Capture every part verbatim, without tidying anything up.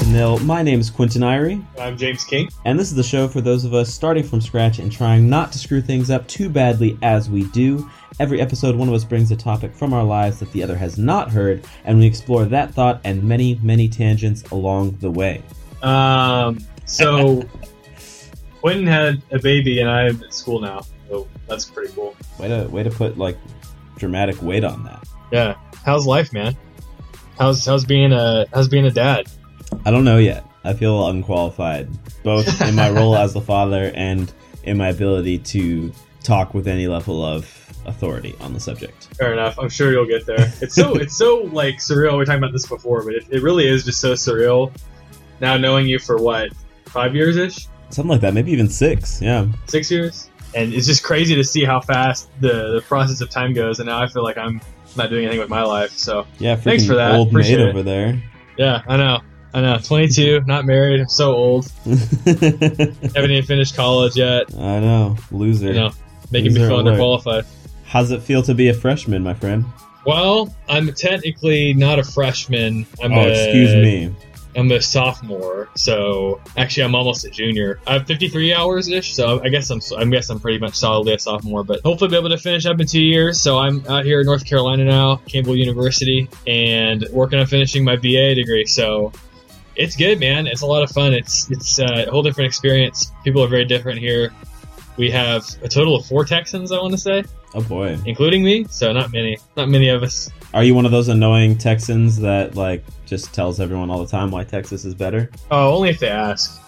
Nil. My name is Quentin Irie. I'm James King. And this is the show for those of us starting from scratch and trying not to screw things up too badly as we do. Every episode, one of us brings a topic from our lives that the other has not heard, and we explore that thought and many, many tangents along the way. Um, so, Quentin had a baby, and I'm at school now, so that's pretty cool. Way to, way to put, like, dramatic weight on that. Yeah. How's life, man? How's how's being a how's being a dad? I don't know yet. I feel unqualified, both in my role as the father and in my ability to talk with any level of authority on the subject. Fair enough. I'm sure you'll get there. It's so it's so like surreal. We were talking about this before, but it, it really is just so surreal. Now knowing you for what, five years ish, something like that, maybe even six. Yeah, six years, and it's just crazy to see how fast the the process of time goes. And now I feel like I'm not doing anything with my life. So yeah, thanks for that. Old Appreciate maid it. over there. Yeah, I know. I know. twenty-two, not married. I'm so old. Haven't even finished college yet. I know. Loser. You know, making Loser me feel alert. underqualified. How's it feel to be a freshman, my friend? Well, I'm technically not a freshman. I'm oh, a, excuse me. I'm a sophomore, so actually I'm almost a junior. I have fifty-three hours ish, so I guess I'm I guess I'm pretty much solidly a sophomore. But hopefully be able to finish up in two years. So I'm out here in North Carolina now, Campbell University, and working on finishing my B A degree. So it's good, man. It's a lot of fun. It's it's uh, a whole different experience. People are very different here. We have a total of four Texans, I want to say. Oh boy, including me. So not many, not many of us. Are you one of those annoying Texans that like just tells everyone all the time why Texas is better? Oh, only if they ask.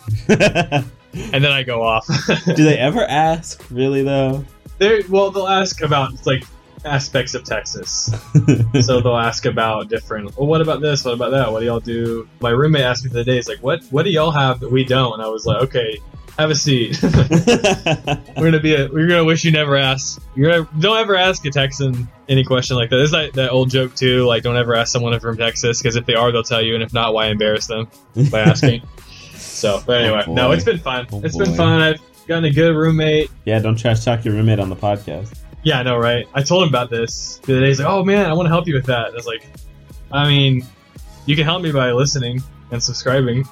And then I go off. Do they ever ask? Really though? They well, they'll ask about like aspects of Texas. So they'll ask about different. Well, what about this? What about that? What do y'all do? My roommate asked me the other day. He's like, "What? What do y'all have that we don't?" And I was like, "Okay, have a seat." We're gonna be. A, we're gonna wish you never asked. You're gonna don't ever ask a Texan any question like that. It's like that old joke too. Like, don't ever ask someone from Texas because if they are, they'll tell you, and if not, why embarrass them by asking? So, but anyway, oh no, it's been fun. Oh it's boy. been fun. I've gotten a good roommate. Yeah, don't trash talk your roommate on the podcast. Yeah, I know, right? I told him about this the other day. He's like, "Oh man, I want to help you with that." And I was like, "I mean, you can help me by listening and subscribing."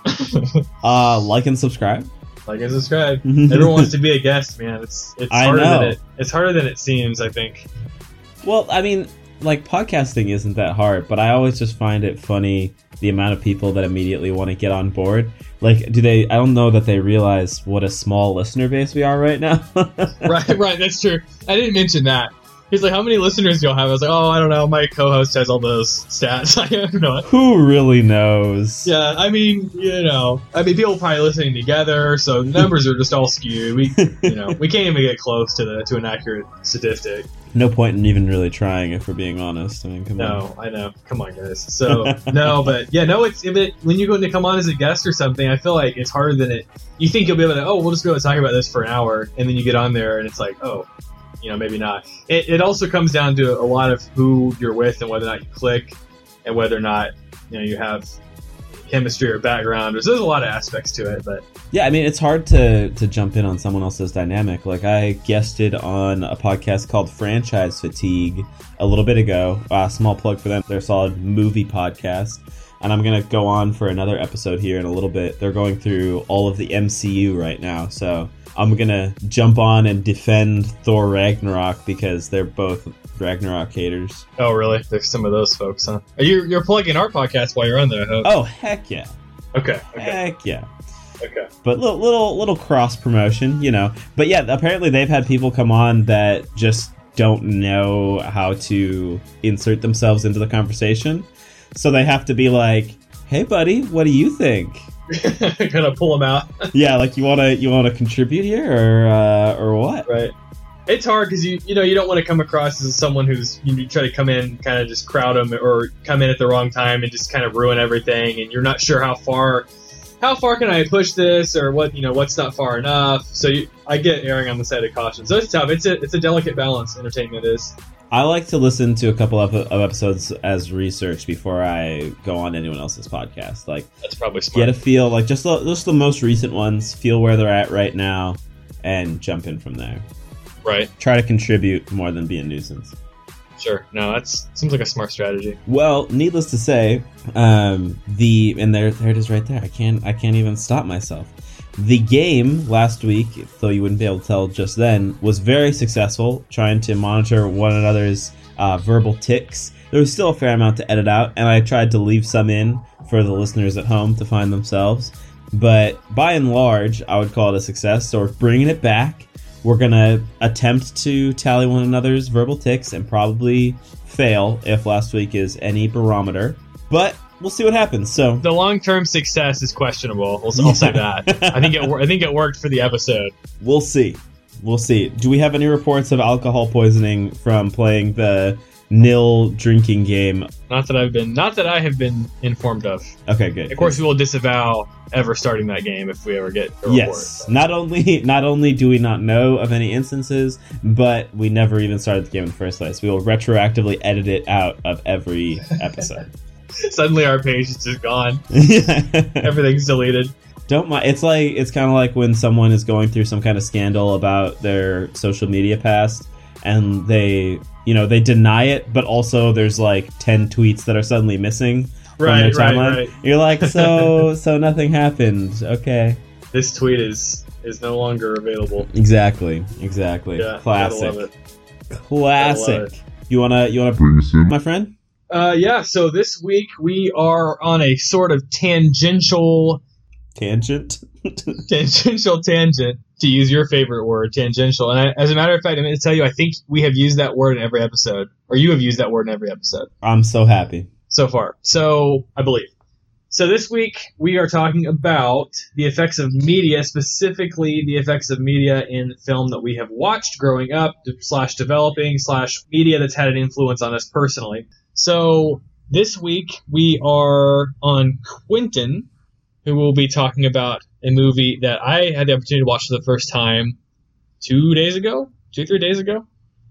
uh, like and subscribe. Like and subscribe. Everyone wants to be a guest, man. It's it's I harder know. than it. It's harder than it seems, I think. Well, I mean, like podcasting isn't that hard, but I always just find it funny the amount of people that immediately want to get on board. Like, do they? I don't know that they realize what a small listener base we are right now. Right, right. That's true. I didn't mention that. He's like, "How many listeners do y'all have?" I was like, "Oh, I don't know. My co-host has all those stats." I don't know. Who really knows? Yeah, I mean, you know, I mean, people probably listening together, so the numbers are just all skewed. We, you know, we can't even get close to the to an accurate statistic. No point in even really trying, if we're being honest. I mean, come on. No, I know. Come on, guys. So no, but yeah, no. It's if it, when you go to come on as a guest or something, I feel like it's harder than it. You think you'll be able to. Oh, we'll just go and talk about this for an hour, and then you get on there, and it's like, oh, you know, maybe not. It, it also comes down to a lot of who you're with and whether or not you click, and whether or not you know you have chemistry or background. There's, there's a lot of aspects to it, but Yeah, I mean, it's hard to, to jump in on someone else's dynamic. Like, I guested on a podcast called Franchise Fatigue a little bit ago. Uh, small plug for them. They're a solid movie podcast. And I'm going to go on for another episode here in a little bit. They're going through all of the M C U right now. So I'm going to jump on and defend Thor Ragnarok because they're both Ragnarok haters. oh, really? There's some of those folks, huh? You're, you're plugging our podcast while you're on there, I hope. Oh, heck yeah. Okay, okay, Heck yeah. okay. But little little little cross promotion, you know. But yeah, apparently they've had people come on that just don't know how to insert themselves into the conversation. So they have to be like, "Hey buddy, what do you think?" Kind of pull them out. Yeah, like you want to you want to contribute here or uh, or what? Right. It's hard because you you know you don't want to come across as someone who's you try to come in kind of just crowd them or come in at the wrong time and just kind of ruin everything, and you're not sure how far how far can I push this or what you know what's not far enough. So you, I get erring on the side of caution. So it's tough. It's a it's a delicate balance. Entertainment is. I like to listen to a couple of, of episodes as research before I go on anyone else's podcast. Like, That's probably smart. get a feel, like just the, just the most recent ones, feel where they're at right now, and jump in from there. Right. Try to contribute more than be a nuisance. Sure. No, that's seems like a smart strategy. Well, needless to say, um, the and there there it is right there. I can't I can't even stop myself. The game last week, though you wouldn't be able to tell just then, was very successful, trying to monitor one another's uh, verbal tics. There was still a fair amount to edit out, and I tried to leave some in for the listeners at home to find themselves. But by and large, I would call it a success. So we're bringing it back. We're going to attempt to tally one another's verbal tics and probably fail if last week is any barometer. But we'll see what happens. So the long-term success is questionable. I'll, I'll say that. I think it. I think it worked for the episode. We'll see. We'll see. Do we have any reports of alcohol poisoning from playing the nil drinking game? Not that I've been. Not that I have been informed of. Okay, good. Of course, we will disavow ever starting that game if we ever get a report. Yes. Not only not only do we not know of any instances, but we never even started the game in the first place. We will retroactively edit it out of every episode. Suddenly, our page is just gone. Everything's deleted. Don't mind. It's like it's kind of like when someone is going through some kind of scandal about their social media past, and they, you know, they deny it, but also there's like ten tweets that are suddenly missing from right, their timeline. Right, right. You're like, so so nothing happened. Okay. This tweet is is no longer available. Exactly. Exactly. Yeah, Classic. gotta love it. Classic. Gotta love it. You wanna you wanna bring us in, my friend? Uh, yeah. So this week we are on a sort of tangential tangent. tangential tangent, to use your favorite word, tangential. And I, as a matter of fact, I'm going to tell you, I think we have used that word in every episode, or you have used that word in every episode. I'm so happy. So far. So, I believe. So this week, we are talking about the effects of media, specifically the effects of media in film that we have watched growing up, slash developing, slash media that's had an influence on us personally. So, this week, we are on Quentin, who will be talking about a movie that I had the opportunity to watch for the first time two days ago, two, three days ago.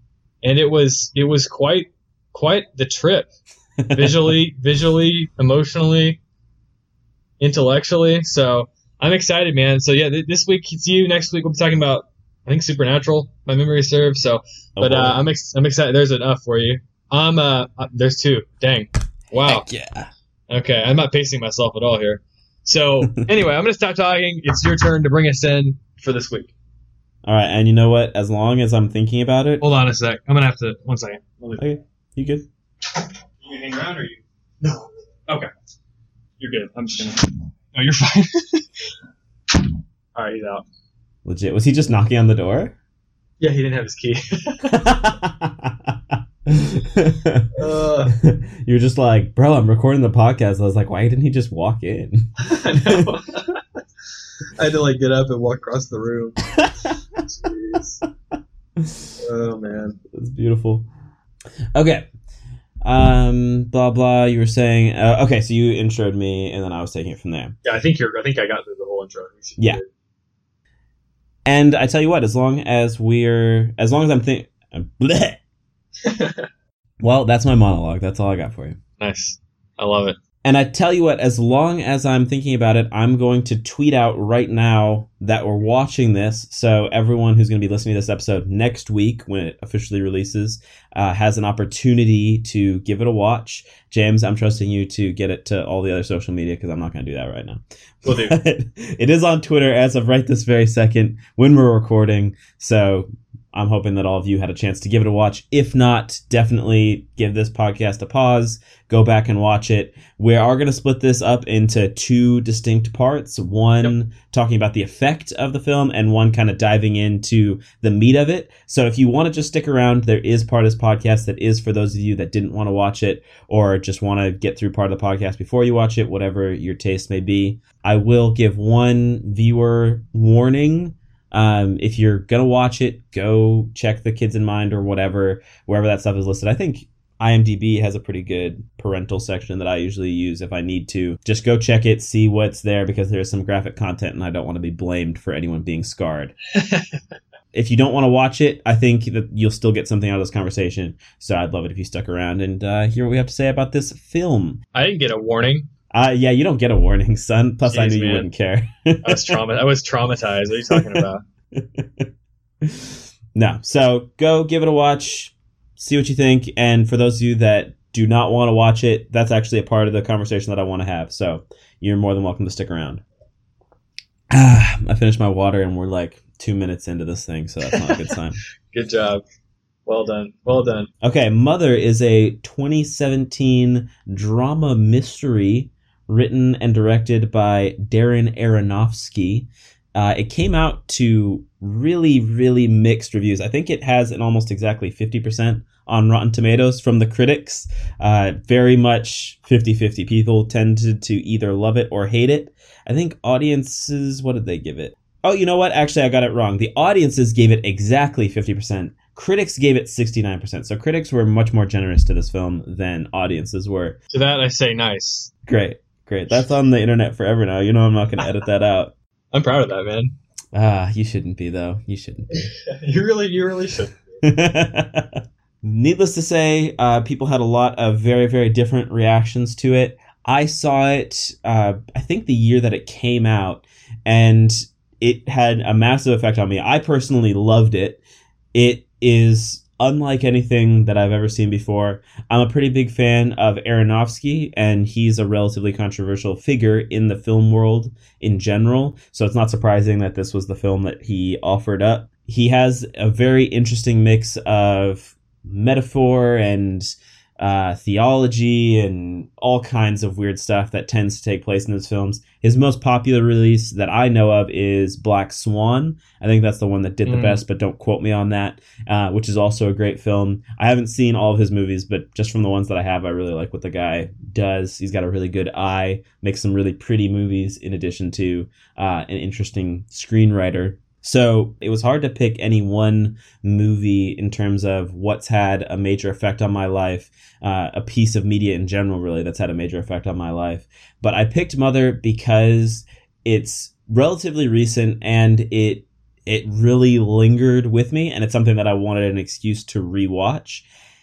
And it was, it was quite, quite the trip. Visually, visually, emotionally, intellectually. So I'm excited, man. So yeah, th- this week it's you. Next week we'll be talking about, I think, Supernatural. My memory serves. So, oh, but uh, I'm ex- I'm excited. There's enough for you. I'm uh, uh there's two. Dang. Wow. Heck yeah. Okay, I'm not pacing myself at all here. So anyway, I'm gonna stop talking. It's your turn to bring us in for this week. All right, and you know what? As long as I'm thinking about it. Hold on a sec. I'm gonna have to. One second. Okay, you good? You gonna hang around or you? No. Okay. You're good. I'm just gonna. No, you're fine. All right, he's out. Legit. Was he just knocking on the door? Yeah, he didn't have his key. uh, you were just like, bro, I'm recording the podcast. I was like, why didn't he just walk in? I know. I had to like get up and walk across the room. Jeez. Oh man, that's beautiful. Okay. Um. Blah blah. You were saying. Uh, okay, so you introed me, and then I was taking it from there. Yeah, I think you're. I think I got through the whole intro. Yeah. And I tell you what, as long as we're, as long as I'm thinking. Well, that's my monologue. That's all I got for you. Nice. I love it. And I tell you what, as long as I'm thinking about it, I'm going to tweet out right now that we're watching this. So everyone who's going to be listening to this episode next week, when it officially releases, uh, has an opportunity to give it a watch. James, I'm trusting you to get it to all the other social media because I'm not going to do that right now. Will do. It is on Twitter as of right this very second when we're recording. So I'm hoping that all of you had a chance to give it a watch. If not, definitely give this podcast a pause. Go back and watch it. We are going to split this up into two distinct parts. One yep. talking about the effect of the film and one kind of diving into the meat of it. So if you want to just stick around, there is part of this podcast that is for those of you that didn't want to watch it or just want to get through part of the podcast before you watch it, whatever your taste may be. I will give one viewer warning. Um, if you're going to watch it, go check the Kids in Mind or whatever, wherever that stuff is listed. I think IMDb has a pretty good parental section that I usually use if I need to. Just go check it, see what's there, because there's some graphic content and I don't want to be blamed for anyone being scarred. If you don't want to watch it, I think that you'll still get something out of this conversation. So I'd love it if you stuck around and uh, hear what we have to say about this film. I didn't get a warning. Uh, yeah, you don't get a warning, son. Plus, Jeez, I knew man. you wouldn't care. I was trauma. I was traumatized. What are you talking about? No, so go give it a watch. see what you think. And for those of you that do not want to watch it, that's actually a part of the conversation that I want to have. So you're more than welcome to stick around. Ah, I finished my water and we're like two minutes into this thing, so that's not a good sign. Good job. Well done. Well done. Okay, Mother is a twenty seventeen drama mystery written and directed by Darren Aronofsky. Uh, it came out to really, really mixed reviews. I think it has an almost exactly fifty percent on Rotten Tomatoes from the critics. Uh, very much fifty-fifty. People tended to either love it or hate it. I think audiences, what did they give it? Oh, you know what? Actually, I got it wrong. The audiences gave it exactly fifty percent. Critics gave it sixty-nine percent. So critics were much more generous to this film than audiences were. To that, I say nice. Great, great. That's on the internet forever now. You know I'm not going to edit that out. I'm proud of that, man. Ah, you shouldn't be, though. You shouldn't be. you really, you really should. Needless to say, uh, people had a lot of very, very different reactions to it. I saw it, uh, I think the year that it came out, and it had a massive effect on me. I personally loved it. It is unlike anything that I've ever seen before. I'm a pretty big fan of Aronofsky, and he's a relatively controversial figure in the film world in general. So it's not surprising that this was the film that he offered up. He has a very interesting mix of metaphor and uh, theology and all kinds of weird stuff that tends to take place in his films. His most popular release that I know of is Black Swan. I think that's the one that did the mm. best, but don't quote me on that, uh, which is also a great film. I haven't seen all of his movies, but just from the ones that I have, I really like what the guy does. He's got a really good eye, makes some really pretty movies in addition to uh, an interesting screenwriter. So it was hard to pick any one movie in terms of what's had a major effect on my life, uh, a piece of media in general, really, that's had a major effect on my life. But I picked Mother because it's relatively recent and it it really lingered with me, and it's something that I wanted an excuse to rewatch.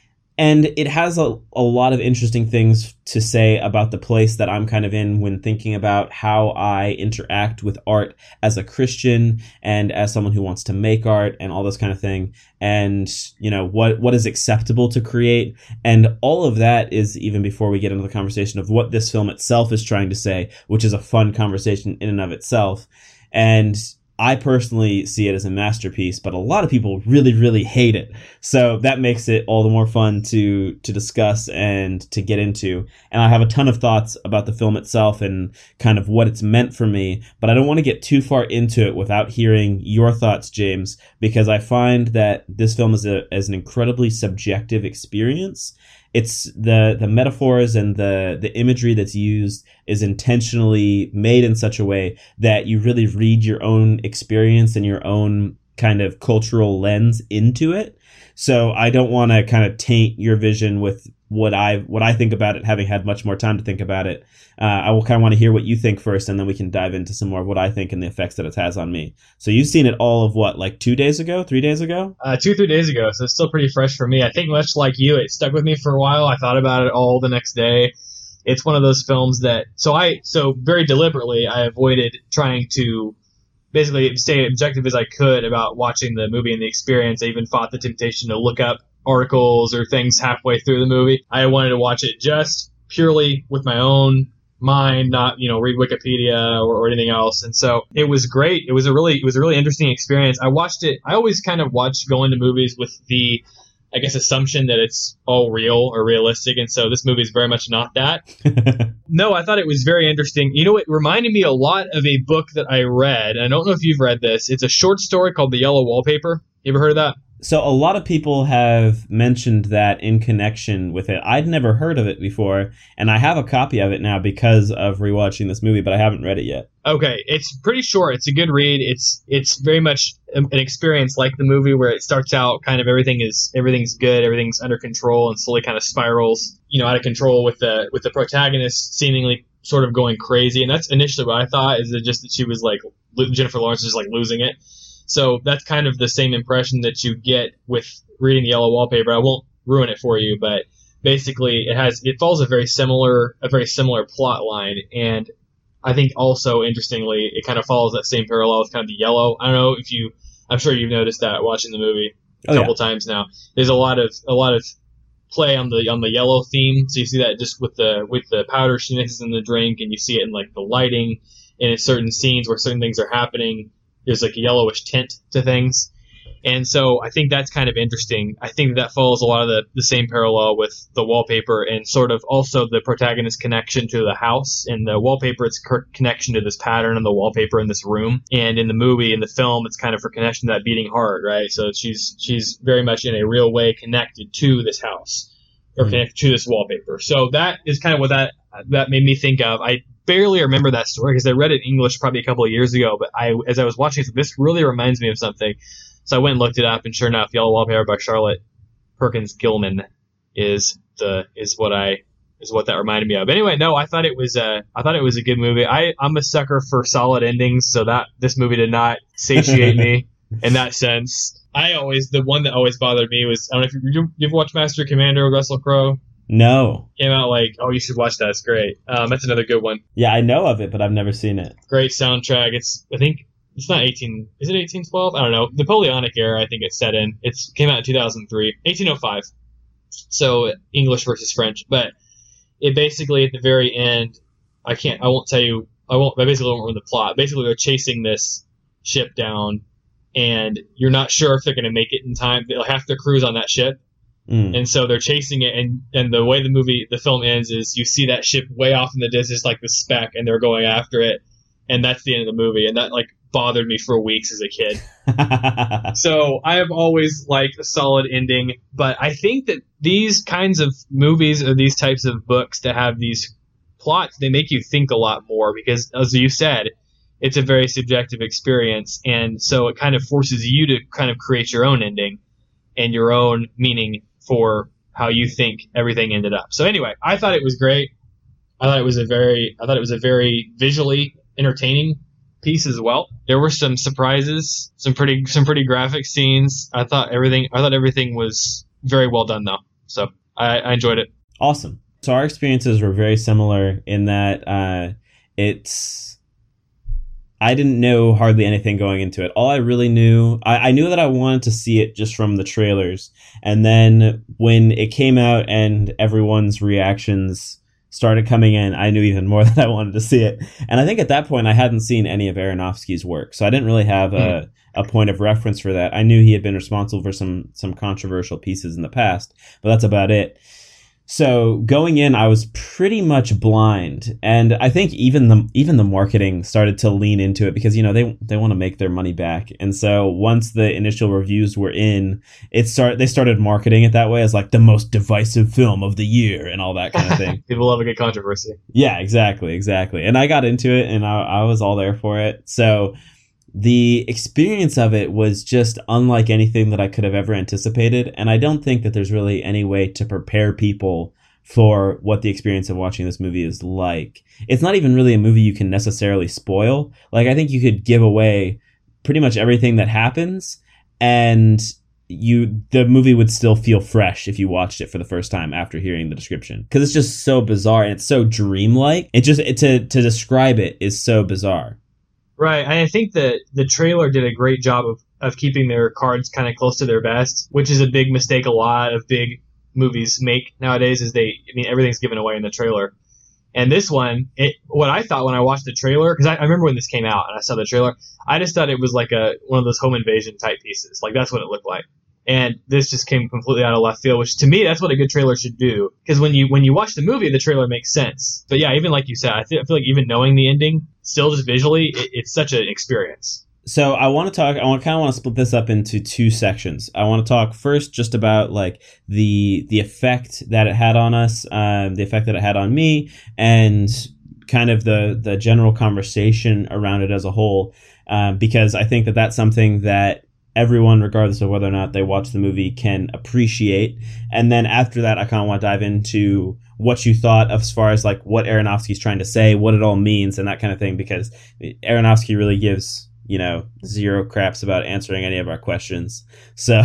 And it has a, a lot of interesting things to say about the place that I'm kind of in when thinking about how I interact with art as a Christian and as someone who wants to make art and all this kind of thing. And, you know, what, what is acceptable to create. And all of that is even before we get into the conversation of what this film itself is trying to say, which is a fun conversation in and of itself. And I personally see it as a masterpiece, but a lot of people really, really hate it. So that makes it all the more fun to to discuss and to get into. And I have a ton of thoughts about the film itself and kind of what it's meant for me, but I don't want to get too far into it without hearing your thoughts, James, because I find that this film is a is an incredibly subjective experience. It's the the metaphors and the the imagery that's used is intentionally made in such a way that you really read your own experience and your own kind of cultural lens into it. So I don't want to kind of taint your vision with what I what I think about it, having had much more time to think about it. Uh, I will kind of want to hear what you think first, and then we can dive into some more of what I think and the effects that it has on me. So you've seen it all of what, like two days ago, three days ago? Uh, two, three days ago, so it's still pretty fresh for me. I think much like you, it stuck with me for a while. I thought about it all the next day. It's one of those films that, so I, so very deliberately, I avoided trying to basically stay objective as I could about watching the movie and the experience. I even fought the temptation to look up articles or things halfway through the movie. I wanted to watch it just purely with my own mind, not, you know, read Wikipedia or, or anything else. And so it was great. It was a really, it was a really interesting experience. I watched it. I always kind of watch going to movies with the, I guess, assumption that it's all real or realistic. And so this movie is very much not that. No, I thought it was very interesting. You know, it reminded me a lot of a book that I read. I don't know if you've read this. It's a short story called The Yellow Wallpaper. You ever heard of that? So a lot of people have mentioned that in connection with it. I'd never heard of it before, and I have a copy of it now because of rewatching this movie, but I haven't read it yet. Okay, it's pretty short. It's a good read. It's it's very much an experience like the movie, where it starts out kind of everything is everything's good, everything's under control, and slowly kind of spirals, you know, out of control with the with the protagonist seemingly sort of going crazy. And that's initially what I thought, is that just that she was like Jennifer Lawrence was just like losing it. So that's kind of the same impression that you get with reading The Yellow Wallpaper. I won't ruin it for you, but basically it has it follows a very similar a very similar plot line, and I think also interestingly it kind of follows that same parallel with kind of The Yellow. I don't know if you I'm sure you've noticed that watching the movie. a Oh, couple yeah. times now. There's a lot of a lot of play on the on the yellow theme, so you see that just with the with the powder she mixes in the drink, and you see it in like the lighting, and in certain scenes where certain things are happening, there's like a yellowish tint to things. And so I think that's kind of interesting. I think that follows a lot of the, the same parallel with the wallpaper and sort of also the protagonist's connection to the house. In the wallpaper, it's her connection to this pattern in the wallpaper in this room. And in the movie, in the film, it's kind of her connection to that beating heart, right? So she's she's very much in a real way connected to this house or mm. connected to this wallpaper. So that is kind of what that that made me think of. I barely remember that story because I read it in English probably a couple of years ago. But I, as I was watching it, this really reminds me of something. So I went and looked it up, and sure enough, Yellow Wallpaper by Charlotte Perkins Gilman is the is what I is what that reminded me of. Anyway, no, I thought it was a I thought it was a good movie. I I'm a sucker for solid endings, so that this movie did not satiate me in that sense. I always the one that always bothered me was I don't know if you you, you ever watch Master Commander with Russell Crowe. No. Came out like, oh, you should watch that. It's great. Um, that's another good one. Yeah, I know of it, but I've never seen it. Great soundtrack. It's I think. It's not eighteen. Is it eighteen twelve? I don't know. Napoleonic era, I think it's set in. It's came out in two thousand three, eighteen oh five. So English versus French. But it basically at the very end, I can't. I won't tell you. I won't. I basically won't ruin the plot. Basically, they're chasing this ship down, and you're not sure if they're going to make it in time. They'll have to cruise on that ship. Mm. And so they're chasing it, and, and the way the movie, the film ends is you see that ship way off in the distance, like the speck, and they're going after it, and that's the end of the movie. And that like bothered me for weeks as a kid. So I have always liked a solid ending, but I think that these kinds of movies or these types of books that have these plots, they make you think a lot more because, as you said, it's a very subjective experience, and so it kind of forces you to kind of create your own ending and your own meaning for how you think everything ended up. So anyway, I thought it was great. I thought it was a very, I thought it was a very visually entertaining piece as well. There were some surprises, some pretty, some pretty graphic scenes. I thought everything, I thought everything was very well done though. So I, I enjoyed it. Awesome. So our experiences were very similar in that uh, it's, I didn't know hardly anything going into it. All I really knew, I, I knew that I wanted to see it just from the trailers. And then when it came out and everyone's reactions started coming in, I knew even more that I wanted to see it. And I think at that point, I hadn't seen any of Aronofsky's work. So I didn't really have a, a point of reference for that. I knew he had been responsible for some some controversial pieces in the past, but that's about it. So going in, I was pretty much blind, and I think even the even the marketing started to lean into it because, you know, they they want to make their money back. And so once the initial reviews were in, it start they started marketing it that way as like the most divisive film of the year and all that kind of thing. People love a good controversy. Yeah, exactly, exactly. And I got into it, and I, I was all there for it. So the experience of it was just unlike anything that I could have ever anticipated. And I don't think that there's really any way to prepare people for what the experience of watching this movie is like. It's not even really a movie you can necessarily spoil. Like, I think you could give away pretty much everything that happens, and you the movie would still feel fresh if you watched it for the first time after hearing the description, because it's just so bizarre and it's so dreamlike. It just it, to to describe it is so bizarre. Right, and I think that the trailer did a great job of, of keeping their cards kind of close to their vest, which is a big mistake a lot of big movies make nowadays. Is they, I mean, everything's given away in the trailer. And this one, it, what I thought when I watched the trailer, because I, I remember when this came out and I saw the trailer, I just thought it was like a one of those home invasion type pieces. Like, that's what it looked like. And this just came completely out of left field, which to me, that's what a good trailer should do. Because when you when you watch the movie, the trailer makes sense. But yeah, even like you said, I, th- I feel like even knowing the ending, still just visually, it, it's such an experience. So I want to talk, I want, kind of want to split this up into two sections. I want to talk first just about like the the effect that it had on us, um, the effect that it had on me, and kind of the, the general conversation around it as a whole. Uh, because I think that that's something that everyone, regardless of whether or not they watch the movie, can appreciate. And then after that, I kind of want to dive into what you thought of as far as like what Aronofsky's trying to say, what it all means, and that kind of thing, because Aronofsky really gives, you know, zero craps about answering any of our questions. So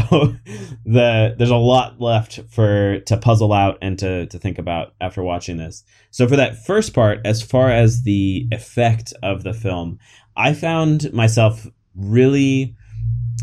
the there's a lot left for to puzzle out and to, to think about after watching this. So for that first part, as far as the effect of the film, I found myself really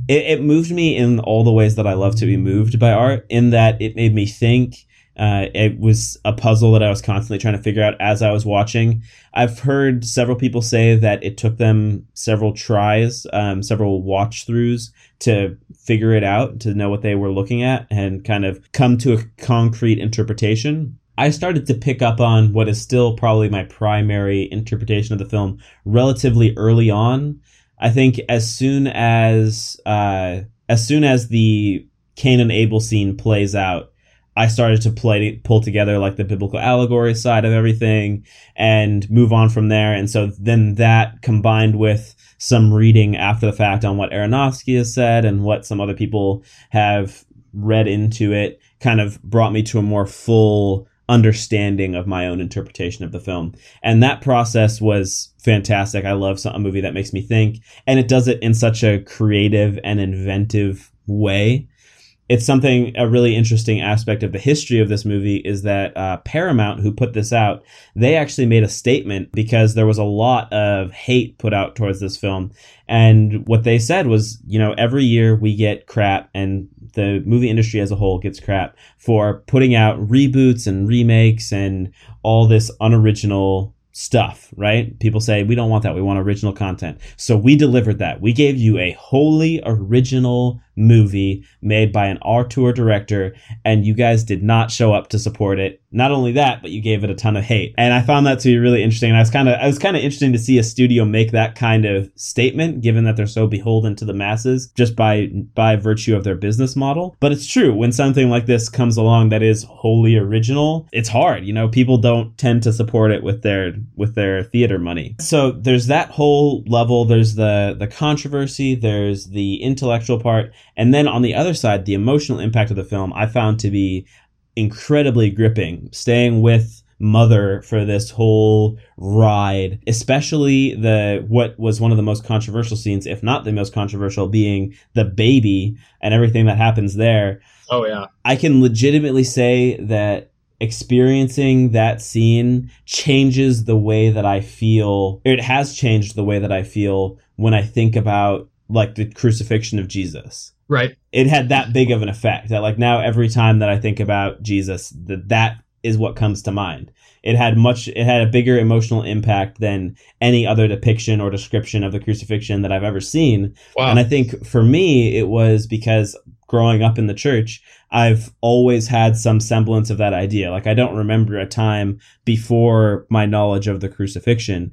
It, it moved me in all the ways that I love to be moved by art, in that it made me think. Uh, it was a puzzle that I was constantly trying to figure out as I was watching. I've heard several people say that it took them several tries, um, several watch throughs to figure it out, to know what they were looking at and kind of come to a concrete interpretation. I started to pick up on what is still probably my primary interpretation of the film relatively early on. I think as soon as, uh, as soon as the Cain and Abel scene plays out, I started to play, pull together like the biblical allegory side of everything and move on from there. And so then that combined with some reading after the fact on what Aronofsky has said and what some other people have read into it kind of brought me to a more full understanding of my own interpretation of the film. And that process was fantastic. I love a movie that makes me think, and it does it in such a creative and inventive way. It's something, a really interesting aspect of the history of this movie is that uh, Paramount, who put this out, they actually made a statement because there was a lot of hate put out towards this film. And what they said was, you know, every year we get crap, and the movie industry as a whole gets crap for putting out reboots and remakes and all this unoriginal stuff, right? People say, we don't want that. We want original content. So we delivered that. We gave you a wholly original movie made by an auteur director, and you guys did not show up to support it. Not only that, but you gave it a ton of hate. And I found that to be really interesting. And I was kind of, I was kind of interesting to see a studio make that kind of statement, given that they're so beholden to the masses just by, by virtue of their business model. But it's true, when something like this comes along that is wholly original, it's hard. You know, people don't tend to support it with their, with their theater money. So there's that whole level. There's the, the controversy. There's the intellectual part. And then on the other side, the emotional impact of the film I found to be incredibly gripping, staying with Mother for this whole ride, especially the what was one of the most controversial scenes, if not the most controversial, being the baby and everything that happens there. Oh, yeah. I can legitimately say that experiencing that scene changes the way that I feel. It has changed the way that I feel when I think about like the crucifixion of Jesus. Right. It had that big of an effect that like now every time that I think about Jesus, that that is what comes to mind. It had much, it had a bigger emotional impact than any other depiction or description of the crucifixion that I've ever seen. Wow. And I think for me, it was because growing up in the church, I've always had some semblance of that idea. Like I don't remember a time before my knowledge of the crucifixion.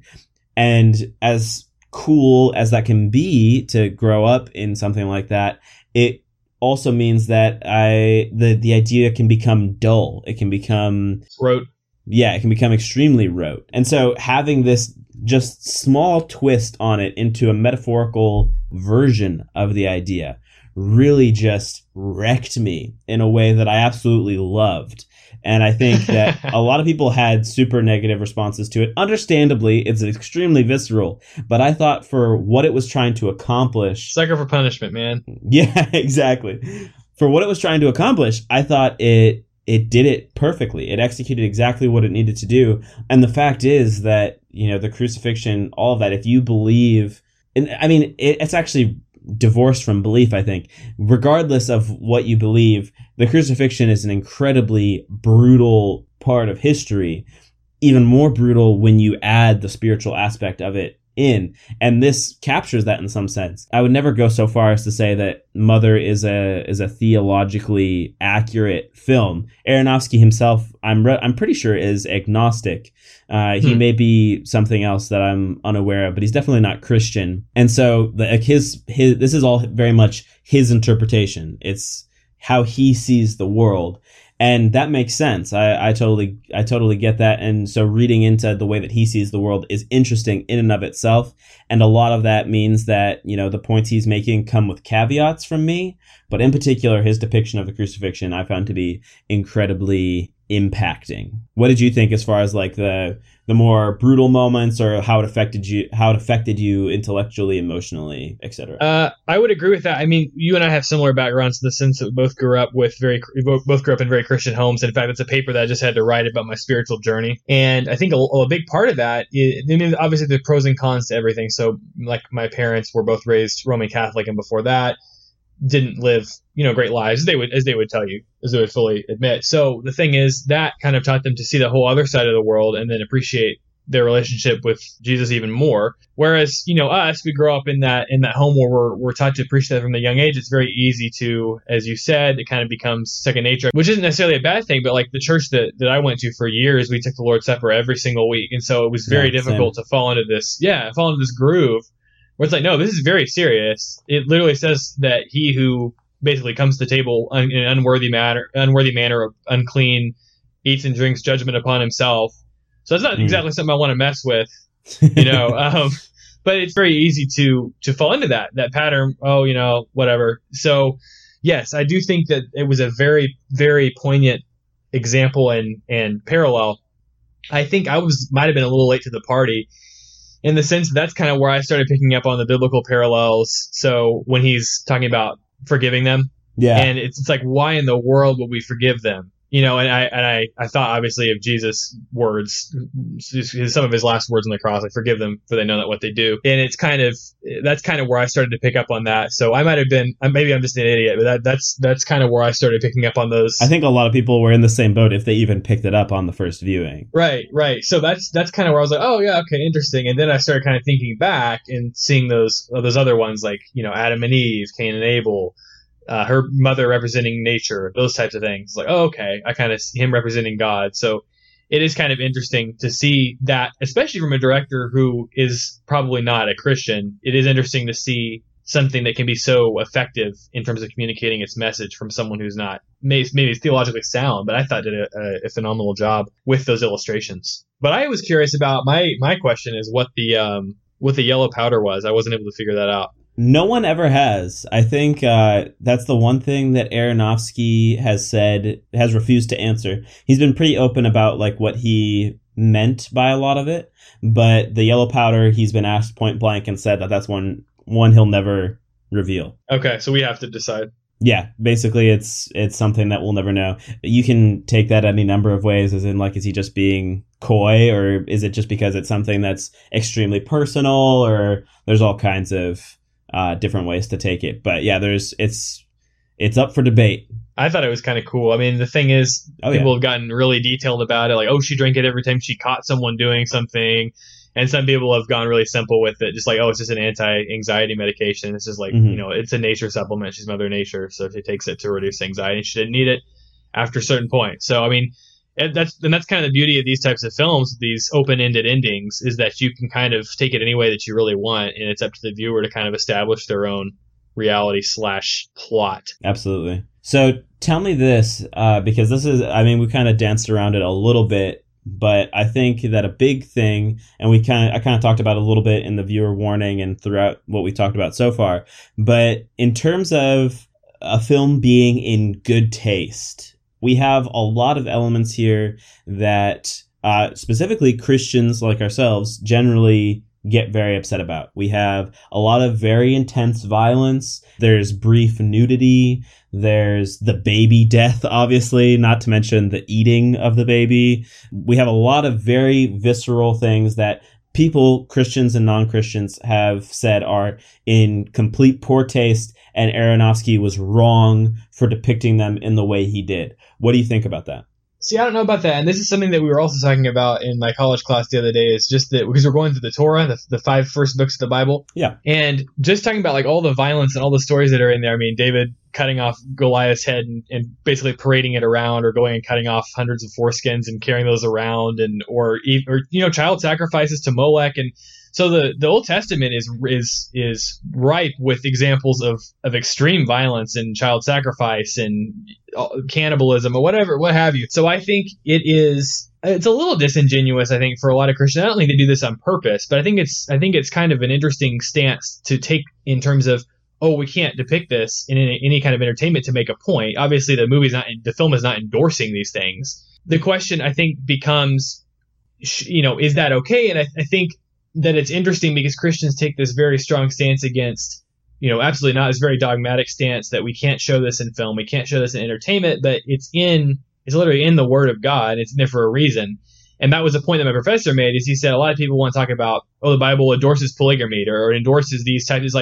And as cool as that can be to grow up in something like that, it also means that I the the idea can become dull. It can become rote. Yeah, it can become extremely rote. And so having this just small twist on it into a metaphorical version of the idea really just wrecked me in a way that I absolutely loved. And I think that a lot of people had super negative responses to it. Understandably, it's extremely visceral. But I thought for what it was trying to accomplish... Sucker for punishment, man. Yeah, exactly. For what it was trying to accomplish, I thought it it did it perfectly. It executed exactly what it needed to do. And the fact is that, you know, the crucifixion, all of that, if you believe... And I mean, it, it's actually... divorced from belief, I think. Regardless of what you believe, the crucifixion is an incredibly brutal part of history, even more brutal when you add the spiritual aspect of it in. And this captures that in some sense. I would never go so far as to say that Mother is a is a theologically accurate film. Aronofsky himself, I'm re- I'm pretty sure, is agnostic. Uh, he hmm. may be something else that I'm unaware of, but he's definitely not Christian. And so the, his his this is all very much his interpretation. It's how he sees the world. And that makes sense. I, I totally, I totally get that. And so reading into the way that he sees the world is interesting in and of itself. And a lot of that means that, you know, the points he's making come with caveats from me. But in particular, his depiction of the crucifixion, I found to be incredibly impacting. What did you think as far as like the the more brutal moments, or how it affected you, how it affected you intellectually, emotionally, et cetera? Uh, I would agree with that. I mean, you and I have similar backgrounds in the sense that we both grew up with very, both grew up in very Christian homes. And in fact, it's a paper that I just had to write about my spiritual journey. And I think a, a big part of that is, I mean, obviously there's pros and cons to everything. So like my parents were both raised Roman Catholic, and before that, didn't live, you know, great lives as they would, as they would tell you, as they would fully admit. So the thing is that kind of taught them to see the whole other side of the world and then appreciate their relationship with Jesus even more. Whereas, you know, us, we grow up in that in that home where we're, we're taught to appreciate that from a young age. It's very easy to, as you said, it kind of becomes second nature, which isn't necessarily a bad thing. But like the church that, that I went to for years, we took the Lord's Supper every single week. And so it was very yeah, difficult same. to fall into this, yeah, fall into this groove where it's like, no, this is very serious. It literally says that he who basically comes to the table in an unworthy manner, unworthy manner, unclean, eats and drinks judgment upon himself. So it's not mm. exactly something I want to mess with, you know, um, but it's very easy to to fall into that, that pattern. Oh, you know, whatever. So, yes, I do think that it was a very, very poignant example and, and parallel. I think I was might have been a little late to the party in the sense that that's kind of where I started picking up on the biblical parallels. So when he's talking about forgiving them, yeah, and it's, it's like, why in the world would we forgive them? You know, and I and I, I thought obviously of Jesus' words, some of his last words on the cross, like forgive them for they know not what they do. And it's kind of, that's kind of where I started to pick up on that. So I might have been, maybe I'm just an idiot, but that, that's that's kind of where I started picking up on those. I think a lot of people were in the same boat if they even picked it up on the first viewing. Right, right. So that's that's kind of where I was like, oh yeah, okay, interesting. And then I started kind of thinking back and seeing those those other ones like, you know, Adam and Eve, Cain and Abel. Uh, her mother representing nature, those types of things. Like, oh, okay, I kind of see him representing God. So it is kind of interesting to see that, especially from a director who is probably not a Christian. It is interesting to see something that can be so effective in terms of communicating its message from someone who's not maybe, maybe theologically sound, but I thought did a, a phenomenal job with those illustrations. But I was curious about my my question is what the um, what the yellow powder was. I wasn't able to figure that out. No one ever has. I think uh, that's the one thing that Aronofsky has said, has refused to answer. He's been pretty open about like what he meant by a lot of it, but the yellow powder, he's been asked point blank and said that that's one one he'll never reveal. Okay, so we have to decide. Yeah, basically it's it's something that we'll never know. You can take that any number of ways, as in like, is he just being coy, or is it just because it's something that's extremely personal, or there's all kinds of Uh, different ways to take it. But yeah, there's it's it's up for debate. I thought it was kind of cool. I mean, the thing is, oh, people yeah. have gotten really detailed about it. Like, oh, she drank it every time she caught someone doing something. And some people have gone really simple with it. Just like, oh, it's just an anti-anxiety medication. It's just like, mm-hmm. you know, it's a nature supplement. She's Mother Nature. So she takes it to reduce anxiety. She didn't need it after a certain point. So, I mean, and that's and that's kind of the beauty of these types of films, these open-ended endings, is that you can kind of take it any way that you really want, and it's up to the viewer to kind of establish their own reality slash plot. Absolutely. So tell me this, uh, because this is, I mean, we kind of danced around it a little bit, but I think that a big thing, and we kind of I kind of talked about it a little bit in the viewer warning and throughout what we talked about so far, but in terms of a film being in good taste, we have a lot of elements here that uh, specifically Christians like ourselves generally get very upset about. We have a lot of very intense violence. There's brief nudity. There's the baby death, obviously, not to mention the eating of the baby. We have a lot of very visceral things that people, Christians and non-Christians, have said are in complete poor taste, and Aronofsky was wrong for depicting them in the way he did. What do you think about that? See, I don't know about that. And this is something that we were also talking about in my college class the other day. Is just that because we're going through the Torah, the, the five first books of the Bible. Yeah. And just talking about like all the violence and all the stories that are in there. I mean, David cutting off Goliath's head and, and basically parading it around, or going and cutting off hundreds of foreskins and carrying those around, and or, or you know, child sacrifices to Molech. And so the, the Old Testament is is is ripe with examples of, of extreme violence and child sacrifice and cannibalism or whatever, what have you. So I think it is it's a little disingenuous, I think, for a lot of Christians. I don't think they do this on purpose, but I think it's I think it's kind of an interesting stance to take in terms of, oh, we can't depict this in any, any kind of entertainment to make a point. Obviously, the movie's not the film is not endorsing these things. The question, I think, becomes, you know, is that okay? And I, I think that it's interesting because Christians take this very strong stance against, you know, absolutely not, this very dogmatic stance that we can't show this in film, we can't show this in entertainment, but it's in, it's literally in the Word of God, it's in there for a reason. And that was a point that my professor made, is he said a lot of people want to talk about, oh, the Bible endorses polygamy or, or endorses these types. It's like,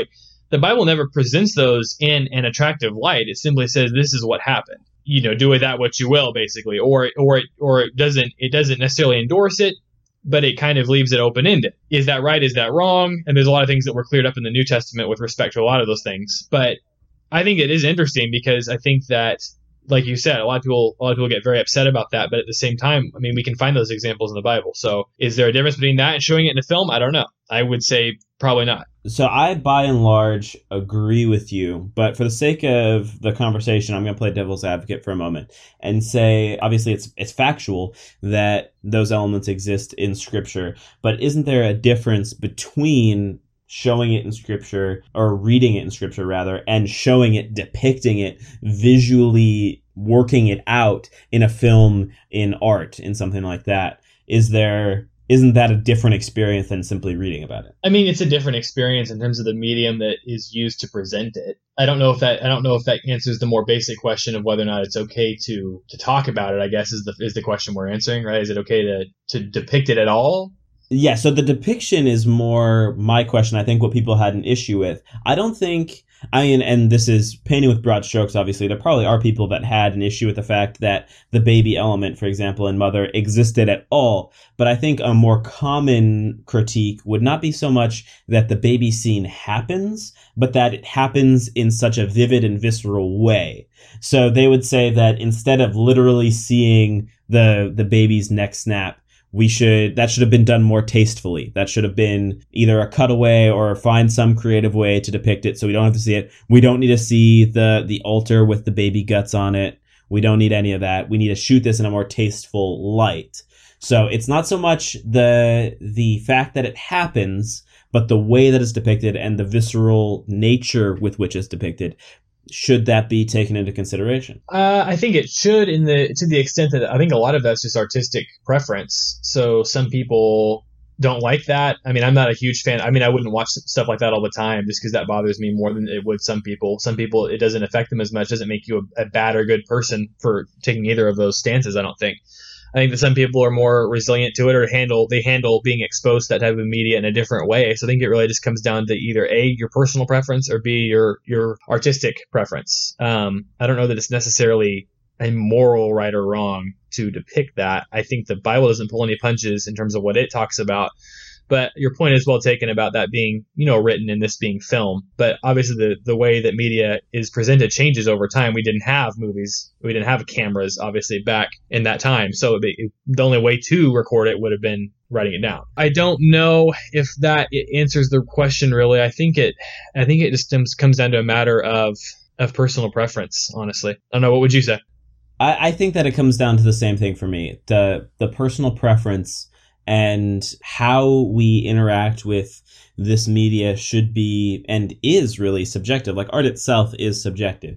the Bible never presents those in an attractive light. It simply says this is what happened. You know, do with that what you will, basically, or or it, or it doesn't it doesn't necessarily endorse it, but it kind of leaves it open ended. Is that right? Is that wrong? And there's a lot of things that were cleared up in the New Testament with respect to a lot of those things. But I think it is interesting because I think that, like you said, a lot of people a lot of people get very upset about that. But at the same time, I mean, we can find those examples in the Bible. So is there a difference between that and showing it in a film? I don't know. I would say probably not. So I, by and large, agree with you. But for the sake of the conversation, I'm going to play devil's advocate for a moment and say, obviously, it's it's factual that those elements exist in Scripture. But isn't there a difference between showing it in Scripture, or reading it in Scripture, rather, and showing it, depicting it, visually working it out in a film, in art, in something like that? Is there... Isn't that a different experience than simply reading about it? I mean, it's a different experience in terms of the medium that is used to present it. I don't know if that I don't know if that answers the more basic question of whether or not it's okay to to talk about it, I guess is the is the question we're answering, right? Is it okay to to depict it at all? Yeah, so the depiction is more my question. I think what people had an issue with. I don't think, I mean, and this is painting with broad strokes, obviously. There probably are people that had an issue with the fact that the baby element, for example, in Mother existed at all. But I think a more common critique would not be so much that the baby scene happens, but that it happens in such a vivid and visceral way. So they would say that instead of literally seeing the the baby's neck snap, We should, that should have been done more tastefully. That should have been either a cutaway or find some creative way to depict it so we don't have to see it. We don't need to see the, the altar with the baby guts on it. We don't need any of that. We need to shoot this in a more tasteful light. So it's not so much the, the fact that it happens, but the way that it's depicted and the visceral nature with which it's depicted. Should that be taken into consideration? Uh, I think it should, in the to the extent that I think a lot of that's just artistic preference. So some people don't like that. I mean, I'm not a huge fan. I mean, I wouldn't watch stuff like that all the time just because that bothers me more than it would some people. Some people, it doesn't affect them as much. It doesn't make you a, a bad or good person for taking either of those stances, I don't think. I think that some people are more resilient to it, or handle they handle being exposed to that type of media in a different way. So I think it really just comes down to either A, your personal preference, or B, your your artistic preference. Um, I don't know that it's necessarily a moral right or wrong to depict that. I think the Bible doesn't pull any punches in terms of what it talks about. But your point is well taken about that being, you know, written and this being film. But obviously the, the way that media is presented changes over time. We didn't have movies. We didn't have cameras, obviously, back in that time. So it, the only way to record it would have been writing it down. I don't know if that answers the question, really. I think it I think it just comes down to a matter of, of personal preference, honestly. I don't know. What would you say? I, I think that it comes down to the same thing for me. The the personal preference and how we interact with this media should be and is really subjective. Like art itself is subjective.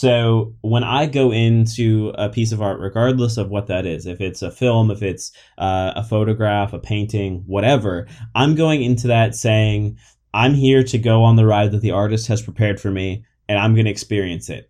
So when I go into a piece of art, regardless of what that is, if it's a film, if it's uh, a photograph, a painting, whatever, I'm going into that saying, I'm here to go on the ride that the artist has prepared for me, and I'm going to experience it.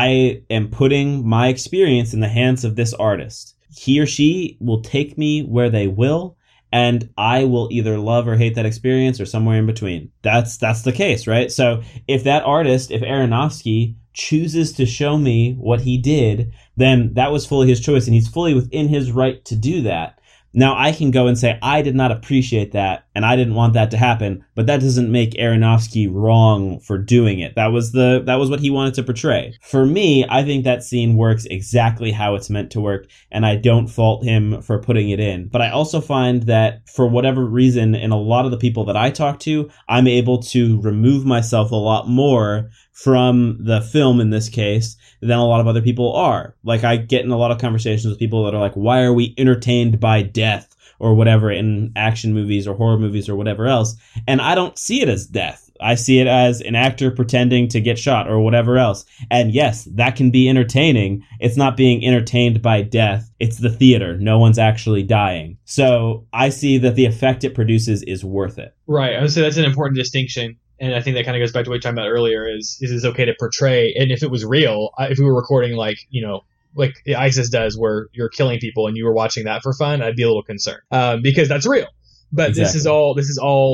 I am putting my experience in the hands of this artist. He or she will take me where they will, and I will either love or hate that experience or somewhere in between. That's that's the case, right? So if that artist, if Aronofsky chooses to show me what he did, then that was fully his choice, and he's fully within his right to do that. Now, I can go and say, I did not appreciate that, and I didn't want that to happen, but that doesn't make Aronofsky wrong for doing it. That was the that was what he wanted to portray. For me, I think that scene works exactly how it's meant to work, and I don't fault him for putting it in. But I also find that, for whatever reason, in a lot of the people that I talk to, I'm able to remove myself a lot more from the film in this case than a lot of other people are. Like, I get in a lot of conversations with people that are like, why are we entertained by death or whatever in action movies or horror movies or whatever else? And I don't see it as death. I see it as an actor pretending to get shot or whatever else. And yes, that can be entertaining. It's not being entertained by death. It's the theater. No one's actually dying. So I see that the effect it produces is worth it. Right. I would say that's an important distinction. And I think that kind of goes back to what you were talking about earlier, is, is it's okay to portray. And if it was real, if we were recording like, you know, like ISIS does, where you're killing people and you were watching that for fun, I'd be a little concerned, um, because that's real. But exactly. this is all, this is all